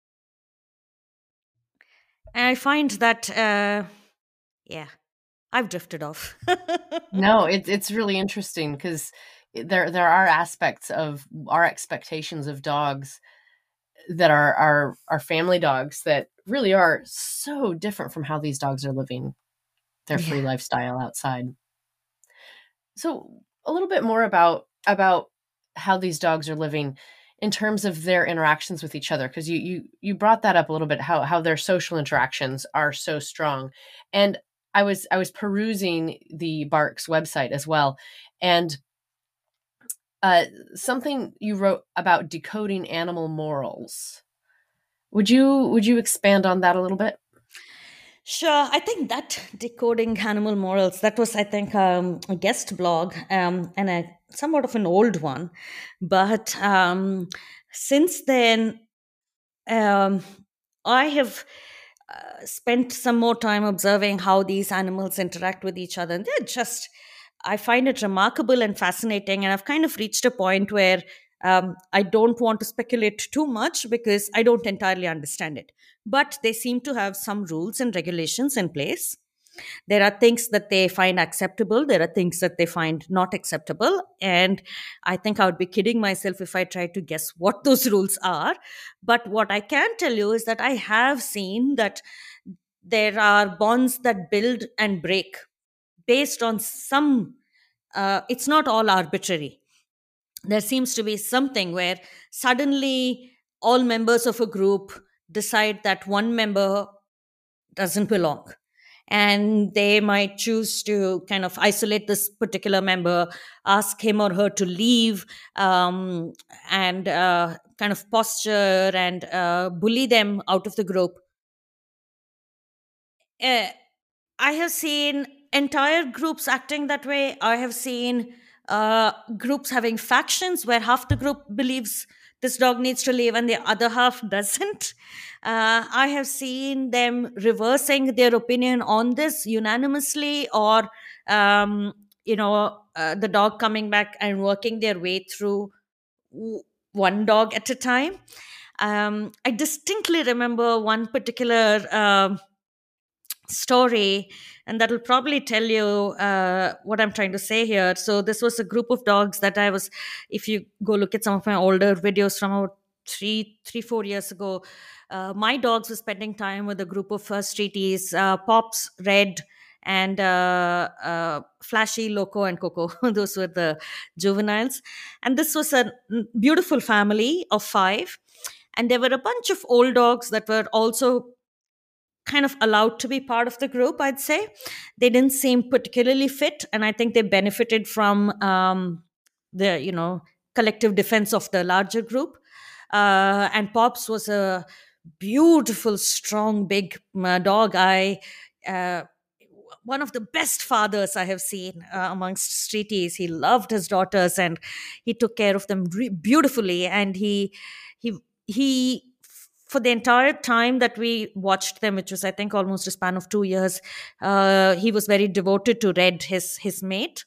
And I find that, uh, yeah, I've drifted off.
No, it's it's really interesting because there there are aspects of our expectations of dogs that are our our family dogs that really are so different from how these dogs are living their free
Yeah.
lifestyle outside. So a little bit more about about how these dogs are living in terms of their interactions with each other, because you you you brought that up a little bit, how how their social interactions are so strong. And I was I was perusing the Barks website as well, and uh, something you wrote about decoding animal morals. Would you would you expand on that a little bit?
Sure. I think that decoding animal morals, that was, I think, um, a guest blog, um, and a somewhat of an old one. But um, since then, um, I have uh, spent some more time observing how these animals interact with each other. And they're just, I find it remarkable and fascinating. And I've kind of reached a point where um, I don't want to speculate too much because I don't entirely understand it. But they seem to have some rules and regulations in place. There are things that they find acceptable, there are things that they find not acceptable. And I think I would be kidding myself if I tried to guess what those rules are. But what I can tell you is that I have seen that there are bonds that build and break based on some, uh, it's not all arbitrary. There seems to be something where suddenly all members of a group decide that one member doesn't belong, and they might choose to kind of isolate this particular member, ask him or her to leave, um, and uh, kind of posture and uh, bully them out of the group. uh, I have seen entire groups acting that way. I have seen uh, groups having factions where half the group believes this dog needs to leave and the other half doesn't. Uh, I have seen them reversing their opinion on this unanimously, or, um, you know, uh, the dog coming back and working their way through w- one dog at a time. Um, I distinctly remember one particular. Um story, and that will probably tell you uh, what I'm trying to say here. So this was a group of dogs that I was, if you go look at some of my older videos from about three three four years ago, uh, my dogs were spending time with a group of uh, streeties, uh, Pops, Red, and uh, uh, Flashy, Loco, and Coco. Those were the juveniles. And this was a beautiful family of five, and there were a bunch of old dogs that were also kind of allowed to be part of the group. I'd say they didn't seem particularly fit, and I think they benefited from um, the, you know, collective defense of the larger group. Uh, and Pops was a beautiful, strong, big uh, dog. I uh, One of the best fathers I have seen uh, amongst streeties. He loved his daughters and he took care of them re- beautifully. And he he he for the entire time that we watched them, which was I think almost a span of two years, uh, he was very devoted to Red, his his mate.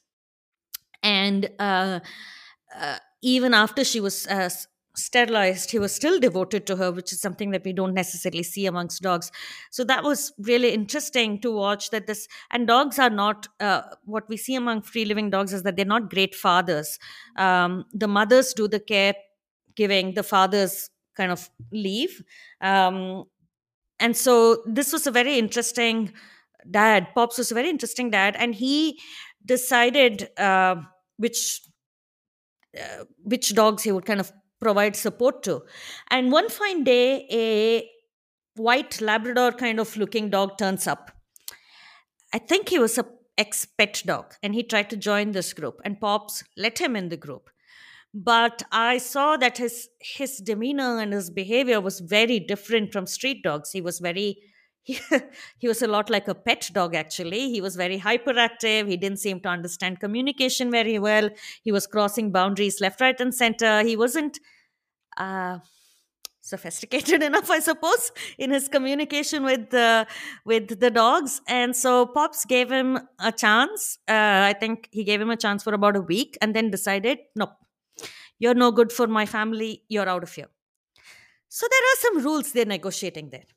And uh, uh, even after she was uh, s- sterilized, he was still devoted to her, which is something that we don't necessarily see amongst dogs. So that was really interesting to watch. That this and dogs are not uh, what we see among free living dogs is that they're not great fathers. Um, the mothers do the care giving, the fathers kind of leave. Um, and so this was a very interesting dad. Pops was a very interesting dad, and he decided uh, which uh, which dogs he would kind of provide support to. And one fine day, a white Labrador kind of looking dog turns up. I think he was a ex pet dog, and he tried to join this group, and Pops let him in the group. But I saw that his his demeanor and his behavior was very different from street dogs. He was very he, he was a lot like a pet dog. Actually, he was very hyperactive. He didn't seem to understand communication very well. He was crossing boundaries left, right, and center. He wasn't uh, sophisticated enough, I suppose, in his communication with the with the dogs. And so Pops gave him a chance. uh, I think he gave him a chance for about a week and then decided, nope, you're no good for my family, you're out of here. So there are some rules they're negotiating there.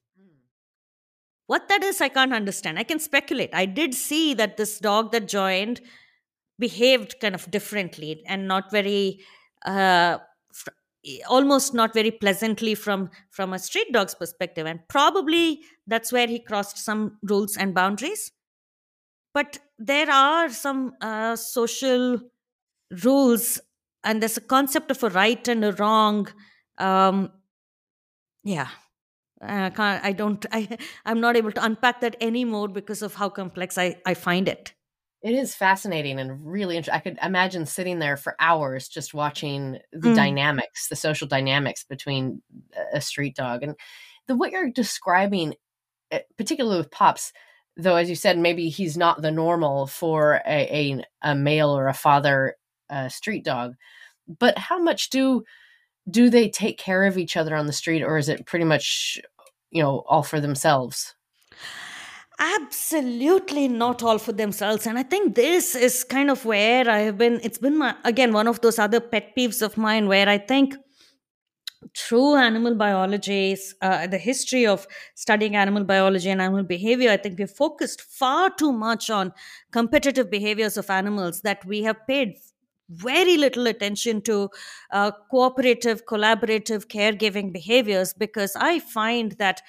What that is, I can't understand. I can speculate. I did see that this dog that joined behaved kind of differently and not very uh, fr- almost not very pleasantly from from a street dog's perspective, and probably that's where he crossed some rules and boundaries. But there are some uh, social rules, and there's a concept of a right and a wrong. um yeah I can't I don't I I'm not able to unpack that anymore because of how complex i i find it.
It is fascinating and really interesting. I could imagine sitting there for hours just watching the
Mm.
dynamics, the social dynamics between a street dog. And the what you're describing, eh, particularly with Pops, though, as you said, maybe he's not the normal for a, a, a male or a father uh, street dog. But how much do do they take care of each other on the street, or is it pretty much you know, all for themselves.
Absolutely not all for themselves. And I think this is kind of where I have been, it's been my, again, one of those other pet peeves of mine, where I think through animal biology, uh, the history of studying animal biology and animal behavior, I think we've focused far too much on competitive behaviors of animals, that we have paid very little attention to uh, cooperative, collaborative, caregiving behaviors. Because I find that,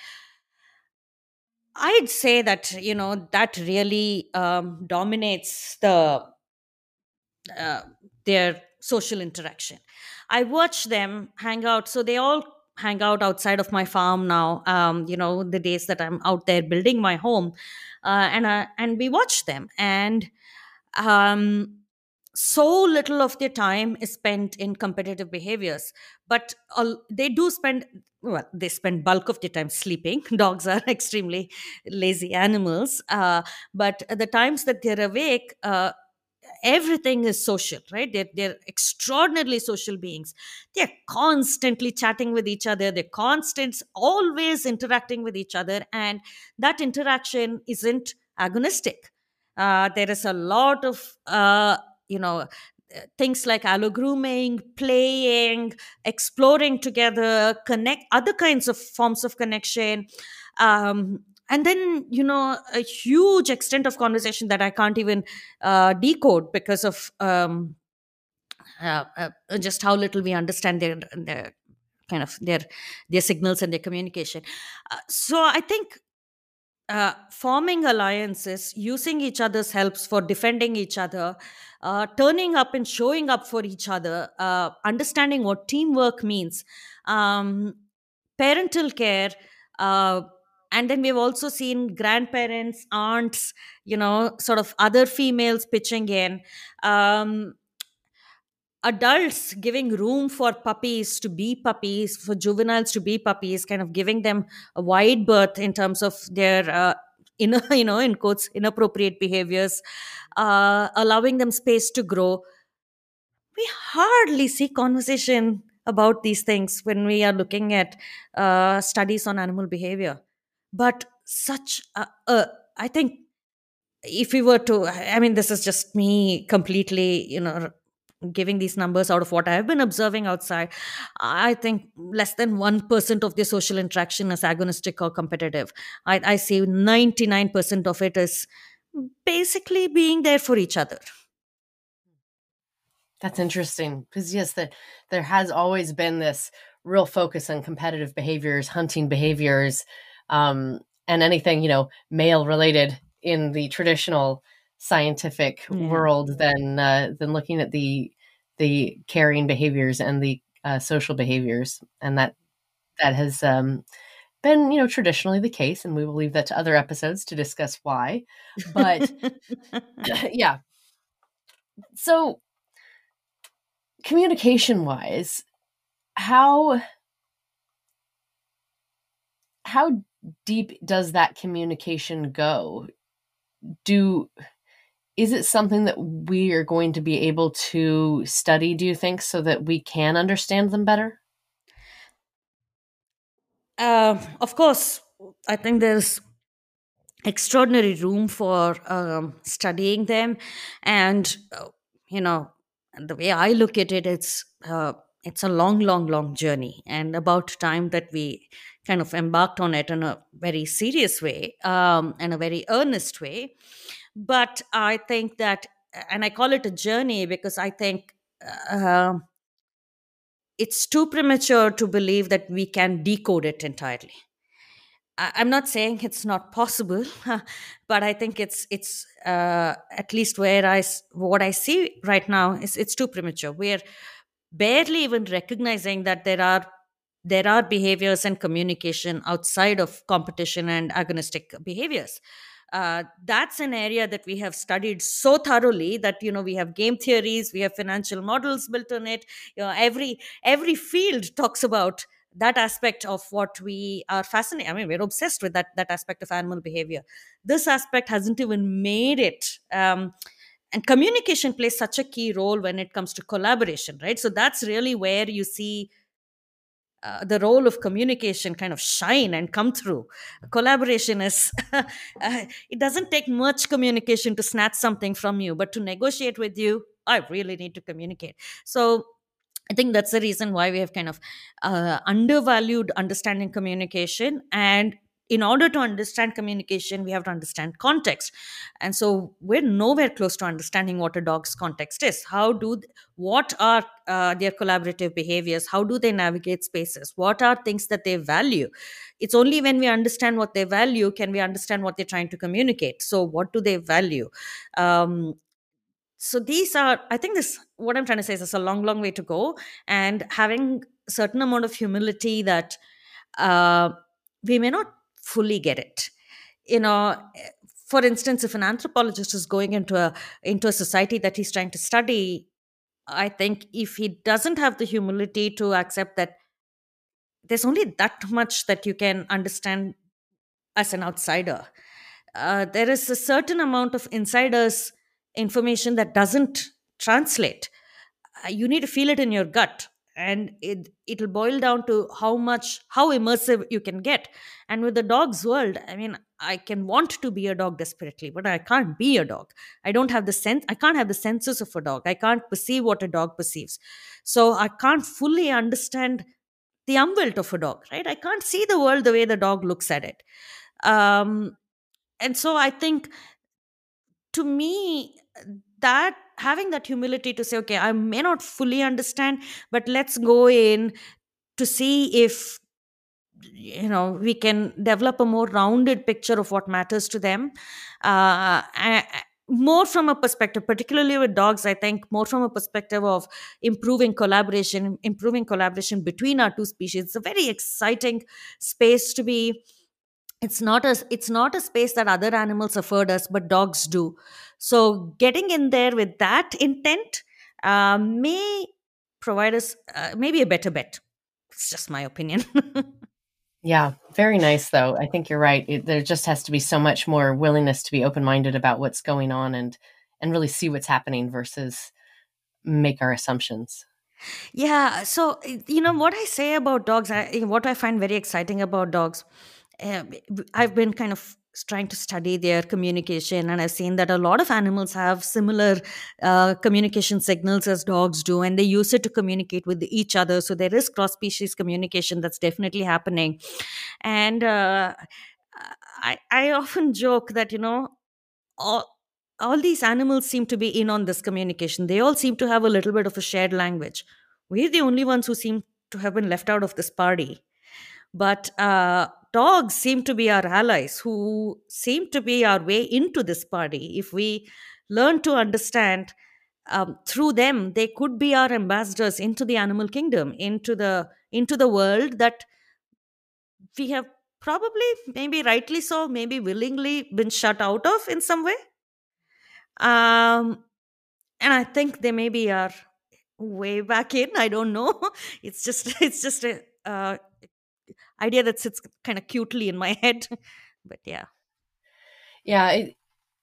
I'd say that, you know, that really um, dominates the uh, their social interaction. I watch them hang out. So they all hang out outside of my farm now. Um, you know, the days that I'm out there building my home, uh, and I, and we watch them, and um, so little of their time is spent in competitive behaviors. But al- they do spend, well, they spend bulk of their time sleeping. Dogs are extremely lazy animals, uh, but the times that they're awake, uh, everything is social, right? They're, they're extraordinarily social beings. They're constantly chatting with each other, they're constant, always interacting with each other, and that interaction isn't agonistic. Uh, there is a lot of uh, you know uh, things like allo grooming, playing, exploring together, connect, other kinds of forms of connection. um, and then, you know, a huge extent of conversation that I can't even uh, decode, because of um, uh, uh, just how little we understand their, their kind of their their signals and their communication. Uh, so I think uh, forming alliances, using each other's helps for defending each other, uh, turning up and showing up for each other, uh, understanding what teamwork means, um, parental care, uh, and then we've also seen grandparents, aunts, you know, sort of other females pitching in. Um, Adults giving room for puppies to be puppies, for juveniles to be puppies, kind of giving them a wide berth in terms of their uh, in, you know, in quotes, inappropriate behaviors, uh, allowing them space to grow. We hardly see conversation about these things when we are looking at uh, studies on animal behavior. But such a, a, I think, if we were to, I mean, this is just me completely, you know, giving these numbers out of what I've been observing outside. I think less than one percent of their social interaction is agonistic or competitive. I, I see ninety-nine percent of it is basically being there for each other.
That's interesting, because yes, the, there has always been this real focus on competitive behaviors, hunting behaviors, um, and anything, you know, male related in the traditional scientific
Yeah.
world than uh, than looking at the the caring behaviors and the uh, social behaviors, and that that has um, been, you know, traditionally the case, and we will leave that to other episodes to discuss why. But yeah, so communication wise, how how deep does that communication go? Do is it something that we are going to be able to study, do you think, so that we can understand them better?
Uh, of course, I think there's extraordinary room for um, studying them, and uh, you know, the way I look at it, it's uh, it's a long, long, long journey, and about time that we kind of embarked on it in a very serious way, um, and a very earnest way. But I think that, and I call it a journey because I think. Uh, it's too premature to believe that we can decode it entirely. I- I'm not saying it's not possible, but I think it's it's uh, at least where I s- what I see right now is it's too premature. We're barely even recognizing that there are there are behaviors and communication outside of competition and agonistic behaviors. Uh, that's an area that we have studied so thoroughly that, you know, we have game theories, we have financial models built on it. You know, every every field talks about that aspect of what we are fascinated. I mean, we're obsessed with that that aspect of animal behavior. This aspect hasn't even made it. Um, and communication plays such a key role when it comes to collaboration, right? So that's really where you see uh, the role of communication kind of shine and come through. Collaboration is, uh, it doesn't take much communication to snatch something from you, but to negotiate with you, I really need to communicate. So I think that's the reason why we have kind of uh, undervalued understanding communication. And in order to understand communication, we have to understand context. And so we're nowhere close to understanding what a dog's context is. How do, th- what are uh, their collaborative behaviors? How do they navigate spaces? What are things that they value? It's only when we understand what they value can we understand what they're trying to communicate. So, what do they value? Um, so these are, I think this, what I'm trying to say is it's a long long way to go, and having a certain amount of humility that uh, we may not fully get it, you know. For instance, if an anthropologist is going into a into a society that he's trying to study, I think if he doesn't have the humility to accept that there's only that much that you can understand as an outsider, uh, there is a certain amount of insiders information that doesn't translate. Uh, you need to feel it in your gut, and it it'll boil down to how much, how immersive you can get. And with the dog's world, I mean, I can want to be a dog desperately, but I can't be a dog. I don't have the sense, I can't have the senses of a dog. I can't perceive what a dog perceives. So I can't fully understand the umwelt of a dog, right? I can't see the world the way the dog looks at it. um and so I think, to me, that having that humility to say, okay, I may not fully understand, but let's go in to see if, you know, we can develop a more rounded picture of what matters to them. uh, a- More from a perspective, particularly with dogs, I think more from a perspective of improving collaboration, improving collaboration between our two species. It's a very exciting space to be. It's not a it's not a space that other animals afford us, but dogs do. So getting in there with that intent uh, may provide us uh, maybe a better bet. It's just my opinion.
Yeah, very nice though. I think you're right. It, there just has to be so much more willingness to be open-minded about what's going on and and really see what's happening versus make our assumptions.
Yeah. So, you know, what I say about dogs, I, what I find very exciting about dogs, uh, I've been kind of trying to study their communication, and I've seen that a lot of animals have similar uh, communication signals as dogs do, and they use it to communicate with each other. So there is cross species communication that's definitely happening. And uh, I, I often joke that, you know, all, all these animals seem to be in on this communication. They all seem to have a little bit of a shared language. We're the only ones who seem to have been left out of this party. But uh, dogs seem to be our allies, who seem to be our way into this party. If we learn to understand um, through them, they could be our ambassadors into the animal kingdom, into the into the world that we have probably, maybe rightly so, maybe willingly been shut out of in some way. Um, and I think they maybe are way back in. I don't know. It's just it's just a uh, idea that sits kind of cutely in my head. But yeah.
Yeah, it,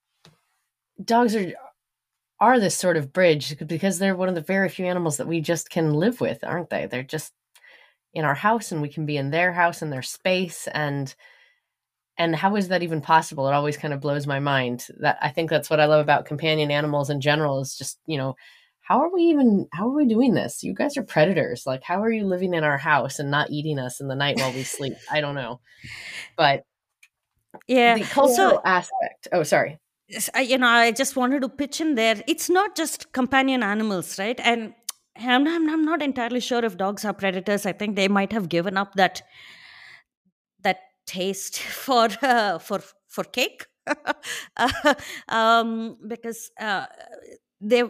dogs are are this sort of bridge because they're one of the very few animals that we just can live with, aren't they? They're just in our house, and we can be in their house and their space. And and how is that even possible? It always kind of blows my mind. That I think that's what I love about companion animals in general, is just, you know, how are we even how are we doing this? You guys are predators. Like, how are you living in our house and not eating us in the night while we sleep? I don't know. But
Yeah.
the cultural
So,
aspect. Oh, sorry.
s- I- you know, I just wanted to pitch in there. It's not just companion animals, right? And I'm, I'm, I'm not entirely sure if dogs are predators. I think they might have given up that that taste for uh, for for cake. Uh, um, because uh, they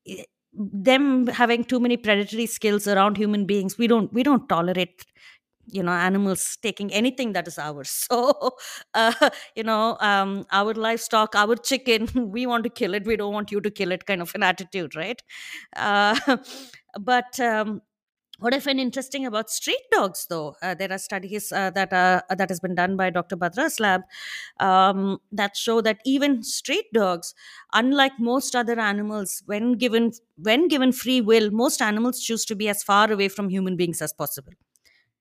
them having too many predatory skills around human beings, we don't we don't tolerate, you know, animals taking anything that is ours. So uh, you know, um, our livestock, our chicken, we want to kill it, we don't want you to kill it, kind of an attitude, right? uh, but um, what I find interesting about street dogs, though, uh, there are studies uh, that are, that has been done by Doctor Badra's lab, um, that show that even street dogs, unlike most other animals, when given when given free will, most animals choose to be as far away from human beings as possible.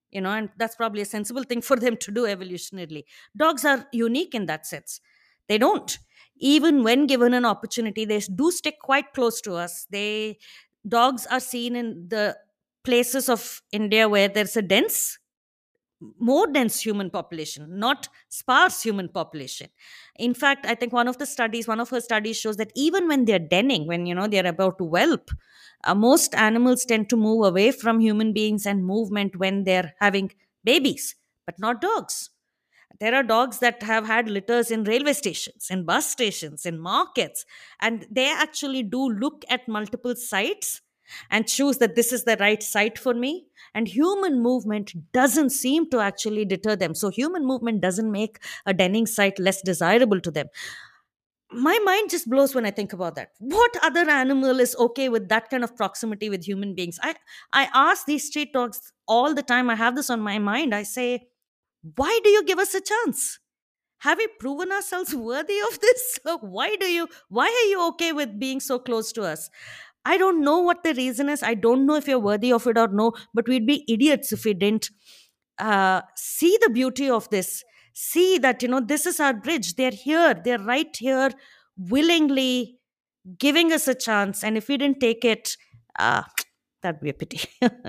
you know, and that's probably a sensible thing for them to do evolutionarily. Dogs are unique in that sense. They don't. Even when given an opportunity, they do stick quite close to us. They Dogs are seen in the places of India where there's a dense more dense human population, not sparse human population. In fact, I think one of the studies, one of her studies shows that even when they're denning, when you know they're about to whelp, uh, most animals tend to move away from human beings and movement when they're having babies, but not dogs. There are dogs that have had litters in railway stations, in bus stations, in markets, and they actually do look at multiple sites and choose that this is the right site for me. And human movement doesn't seem to actually deter them. So, human movement doesn't make a denning site less desirable to them. My mind just blows when I think about that. What other animal is okay with that kind of proximity with human beings? I, I ask these street dogs all the time. I have this on my mind. I say, why do you give us a chance? Have we proven ourselves worthy of this? why do you why are you okay with being so close to us? I don't know what the reason is. I don't know if you're worthy of it or no, but we'd be idiots if we didn't uh, see the beauty of this. See that, you know, this is our bridge. They're here, they're right here, willingly giving us a chance. And if we didn't take it, uh, that'd be a pity.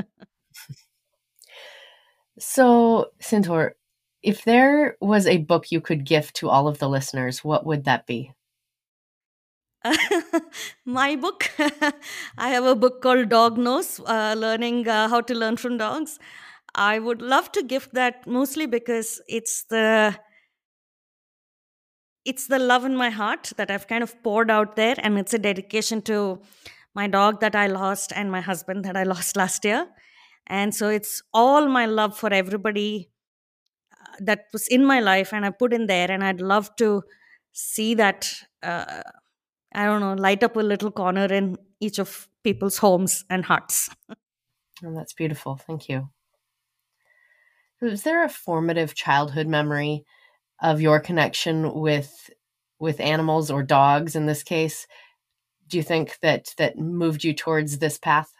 So, Centaur, if there was a book you could gift to all of the listeners, what would that be?
My book. I have a book called Dog Knows, uh, learning uh, how to learn from dogs. I would love to gift that, mostly because it's the it's the love in my heart that I've kind of poured out there, and it's a dedication to my dog that I lost and my husband that I lost last year. And so it's all my love for everybody uh, that was in my life, and I put in there, and I'd love to see that. Uh, I don't know, light up a little corner in each of people's homes and hearts.
Oh, that's beautiful. Thank you. Is there a formative childhood memory of your connection with with animals, or dogs in this case? Do you think that that moved you towards this path?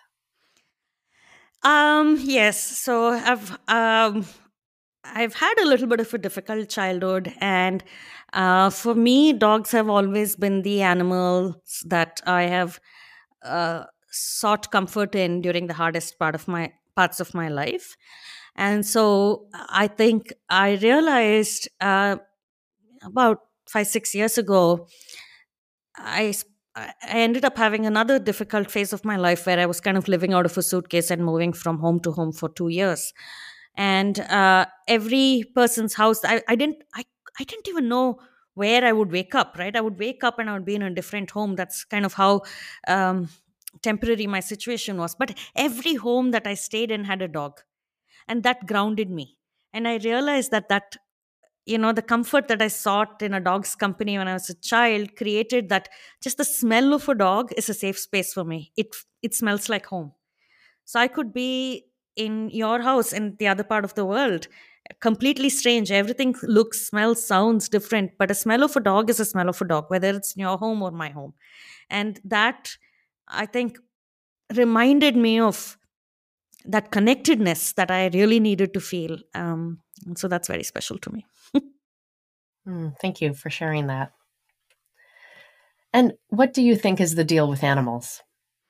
Um, yes. So I've um I've had a little bit of a difficult childhood, and uh, for me, dogs have always been the animals that I have uh, sought comfort in during the hardest part of my parts of my life. And so I think I realized uh, about five six years ago, I s- I I ended up having another difficult phase of my life where I was kind of living out of a suitcase and moving from home to home for two years. And uh, every person's house, I, I didn't I, I didn't even know where I would wake up, right? I would wake up and I would be in a different home. That's kind of how um, temporary my situation was. But every home that I stayed in had a dog, and that grounded me. And I realized that that you know the comfort that I sought in a dog's company when I was a child created that. Just the smell of a dog is a safe space for me. It it smells like home. So I could be in your house in the other part of the world, completely strange. Everything looks, smells, sounds different, but a smell of a dog is a smell of a dog, whether it's in your home or my home. And that, I think, reminded me of that connectedness that I really needed to feel. Um, and so that's very special to me.
Mm, thank you for sharing that. And what do you think is the deal with animals?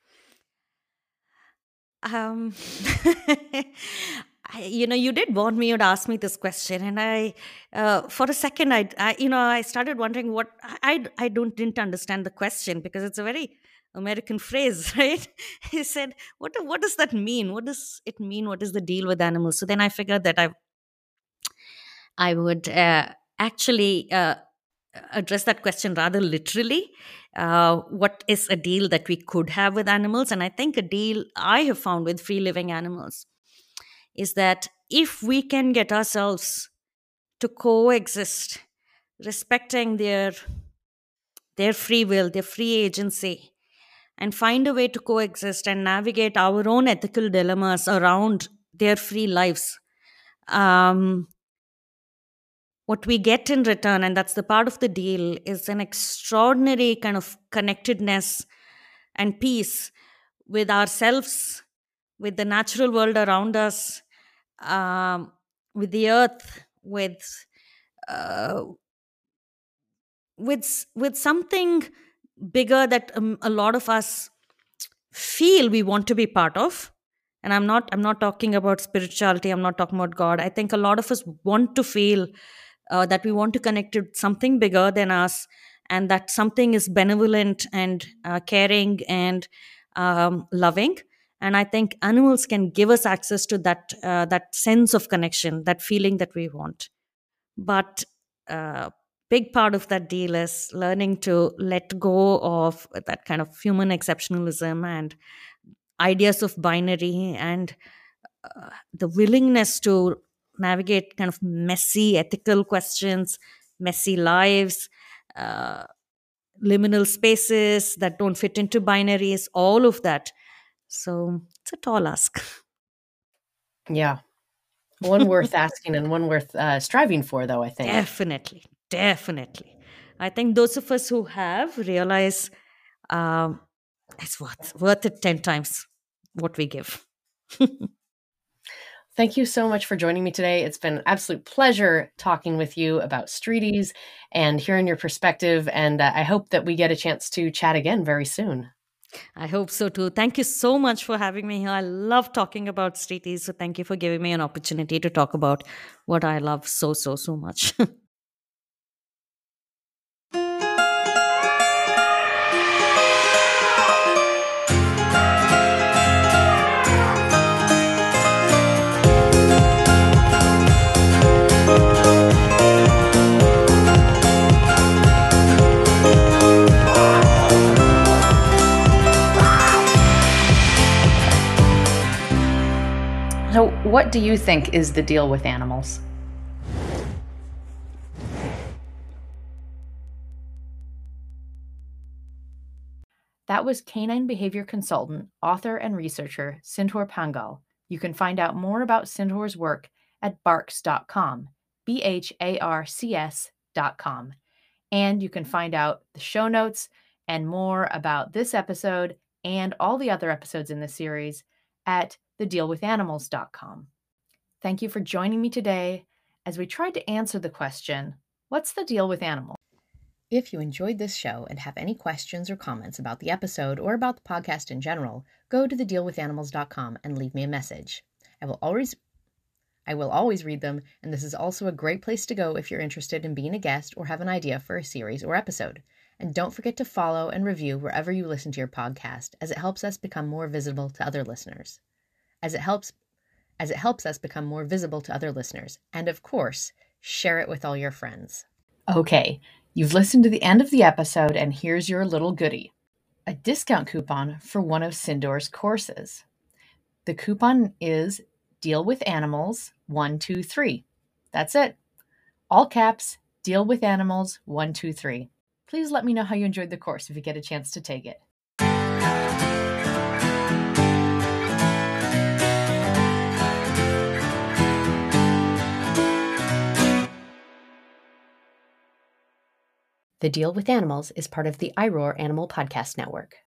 Um, I, you know, you did warn me. You'd ask me this question, and I, uh, for a second, I, I, you know, I started wondering what I, I don't didn't understand the question, because it's a very American phrase, right? He said, "What, what does that mean? What does it mean? What is the deal with animals?" So then I figured that I, I would uh, actually uh, address that question rather literally. Uh, what is a deal that we could have with animals? And I think a deal I have found with free living animals is that if we can get ourselves to coexist, respecting their their free will, their free agency, and find a way to coexist and navigate our own ethical dilemmas around their free lives. Um, what we get in return, and that's the part of the deal, is an extraordinary kind of connectedness and peace with ourselves, with the natural world around us, um, with the earth, with uh, with s- with something bigger that um, a lot of us feel we want to be part of. And i'm not i'm not talking about spirituality, I'm not talking about God. I think a lot of us want to feel uh, that we want to connect to something bigger than us, and that something is benevolent and uh, caring and um, loving. And I think animals can give us access to that uh, that sense of connection, that feeling that we want. But uh, big part of that deal is learning to let go of that kind of human exceptionalism and ideas of binary, and uh, the willingness to navigate kind of messy ethical questions, messy lives, uh, liminal spaces that don't fit into binaries, all of that. So it's a tall ask.
Yeah. One worth asking and one worth uh, striving for, though, I think.
Definitely, definitely. I think those of us who have realize um, it's worth worth it ten times what we give.
Thank you so much for joining me today. It's been an absolute pleasure talking with you about Streeties and hearing your perspective. And uh, I hope that we get a chance to chat again very soon.
I hope so too. Thank you so much for having me here. I love talking about streeties. So thank you for giving me an opportunity to talk about what I love so, so, so much.
So, what do you think is the deal with animals? That was canine behavior consultant, author, and researcher Sindhur Pangal. You can find out more about Sindhur's work at barks dot com, B H A R C S dot com. And you can find out the show notes and more about this episode and all the other episodes in the series at the deal with animals dot com. Thank you for joining me today as we tried to answer the question, what's the deal with animals? If you enjoyed this show and have any questions or comments about the episode or about the podcast in general, go to the deal with animals dot com and leave me a message. I will always I will always read them, and this is also a great place to go if you're interested in being a guest or have an idea for a series or episode. And don't forget to follow and review wherever you listen to your podcast, as it helps us become more visible to other listeners. As it helps as it helps us become more visible to other listeners. And of course, share it with all your friends. Okay, you've listened to the end of the episode, and here's your little goodie. A discount coupon for one of Sindhur's courses. The coupon is Deal with Animals one two three. That's it. All caps, Deal with Animals one two three. Please let me know how you enjoyed the course if you get a chance to take it. The Deal with Animals is part of the I R O A R Animal Podcast Network.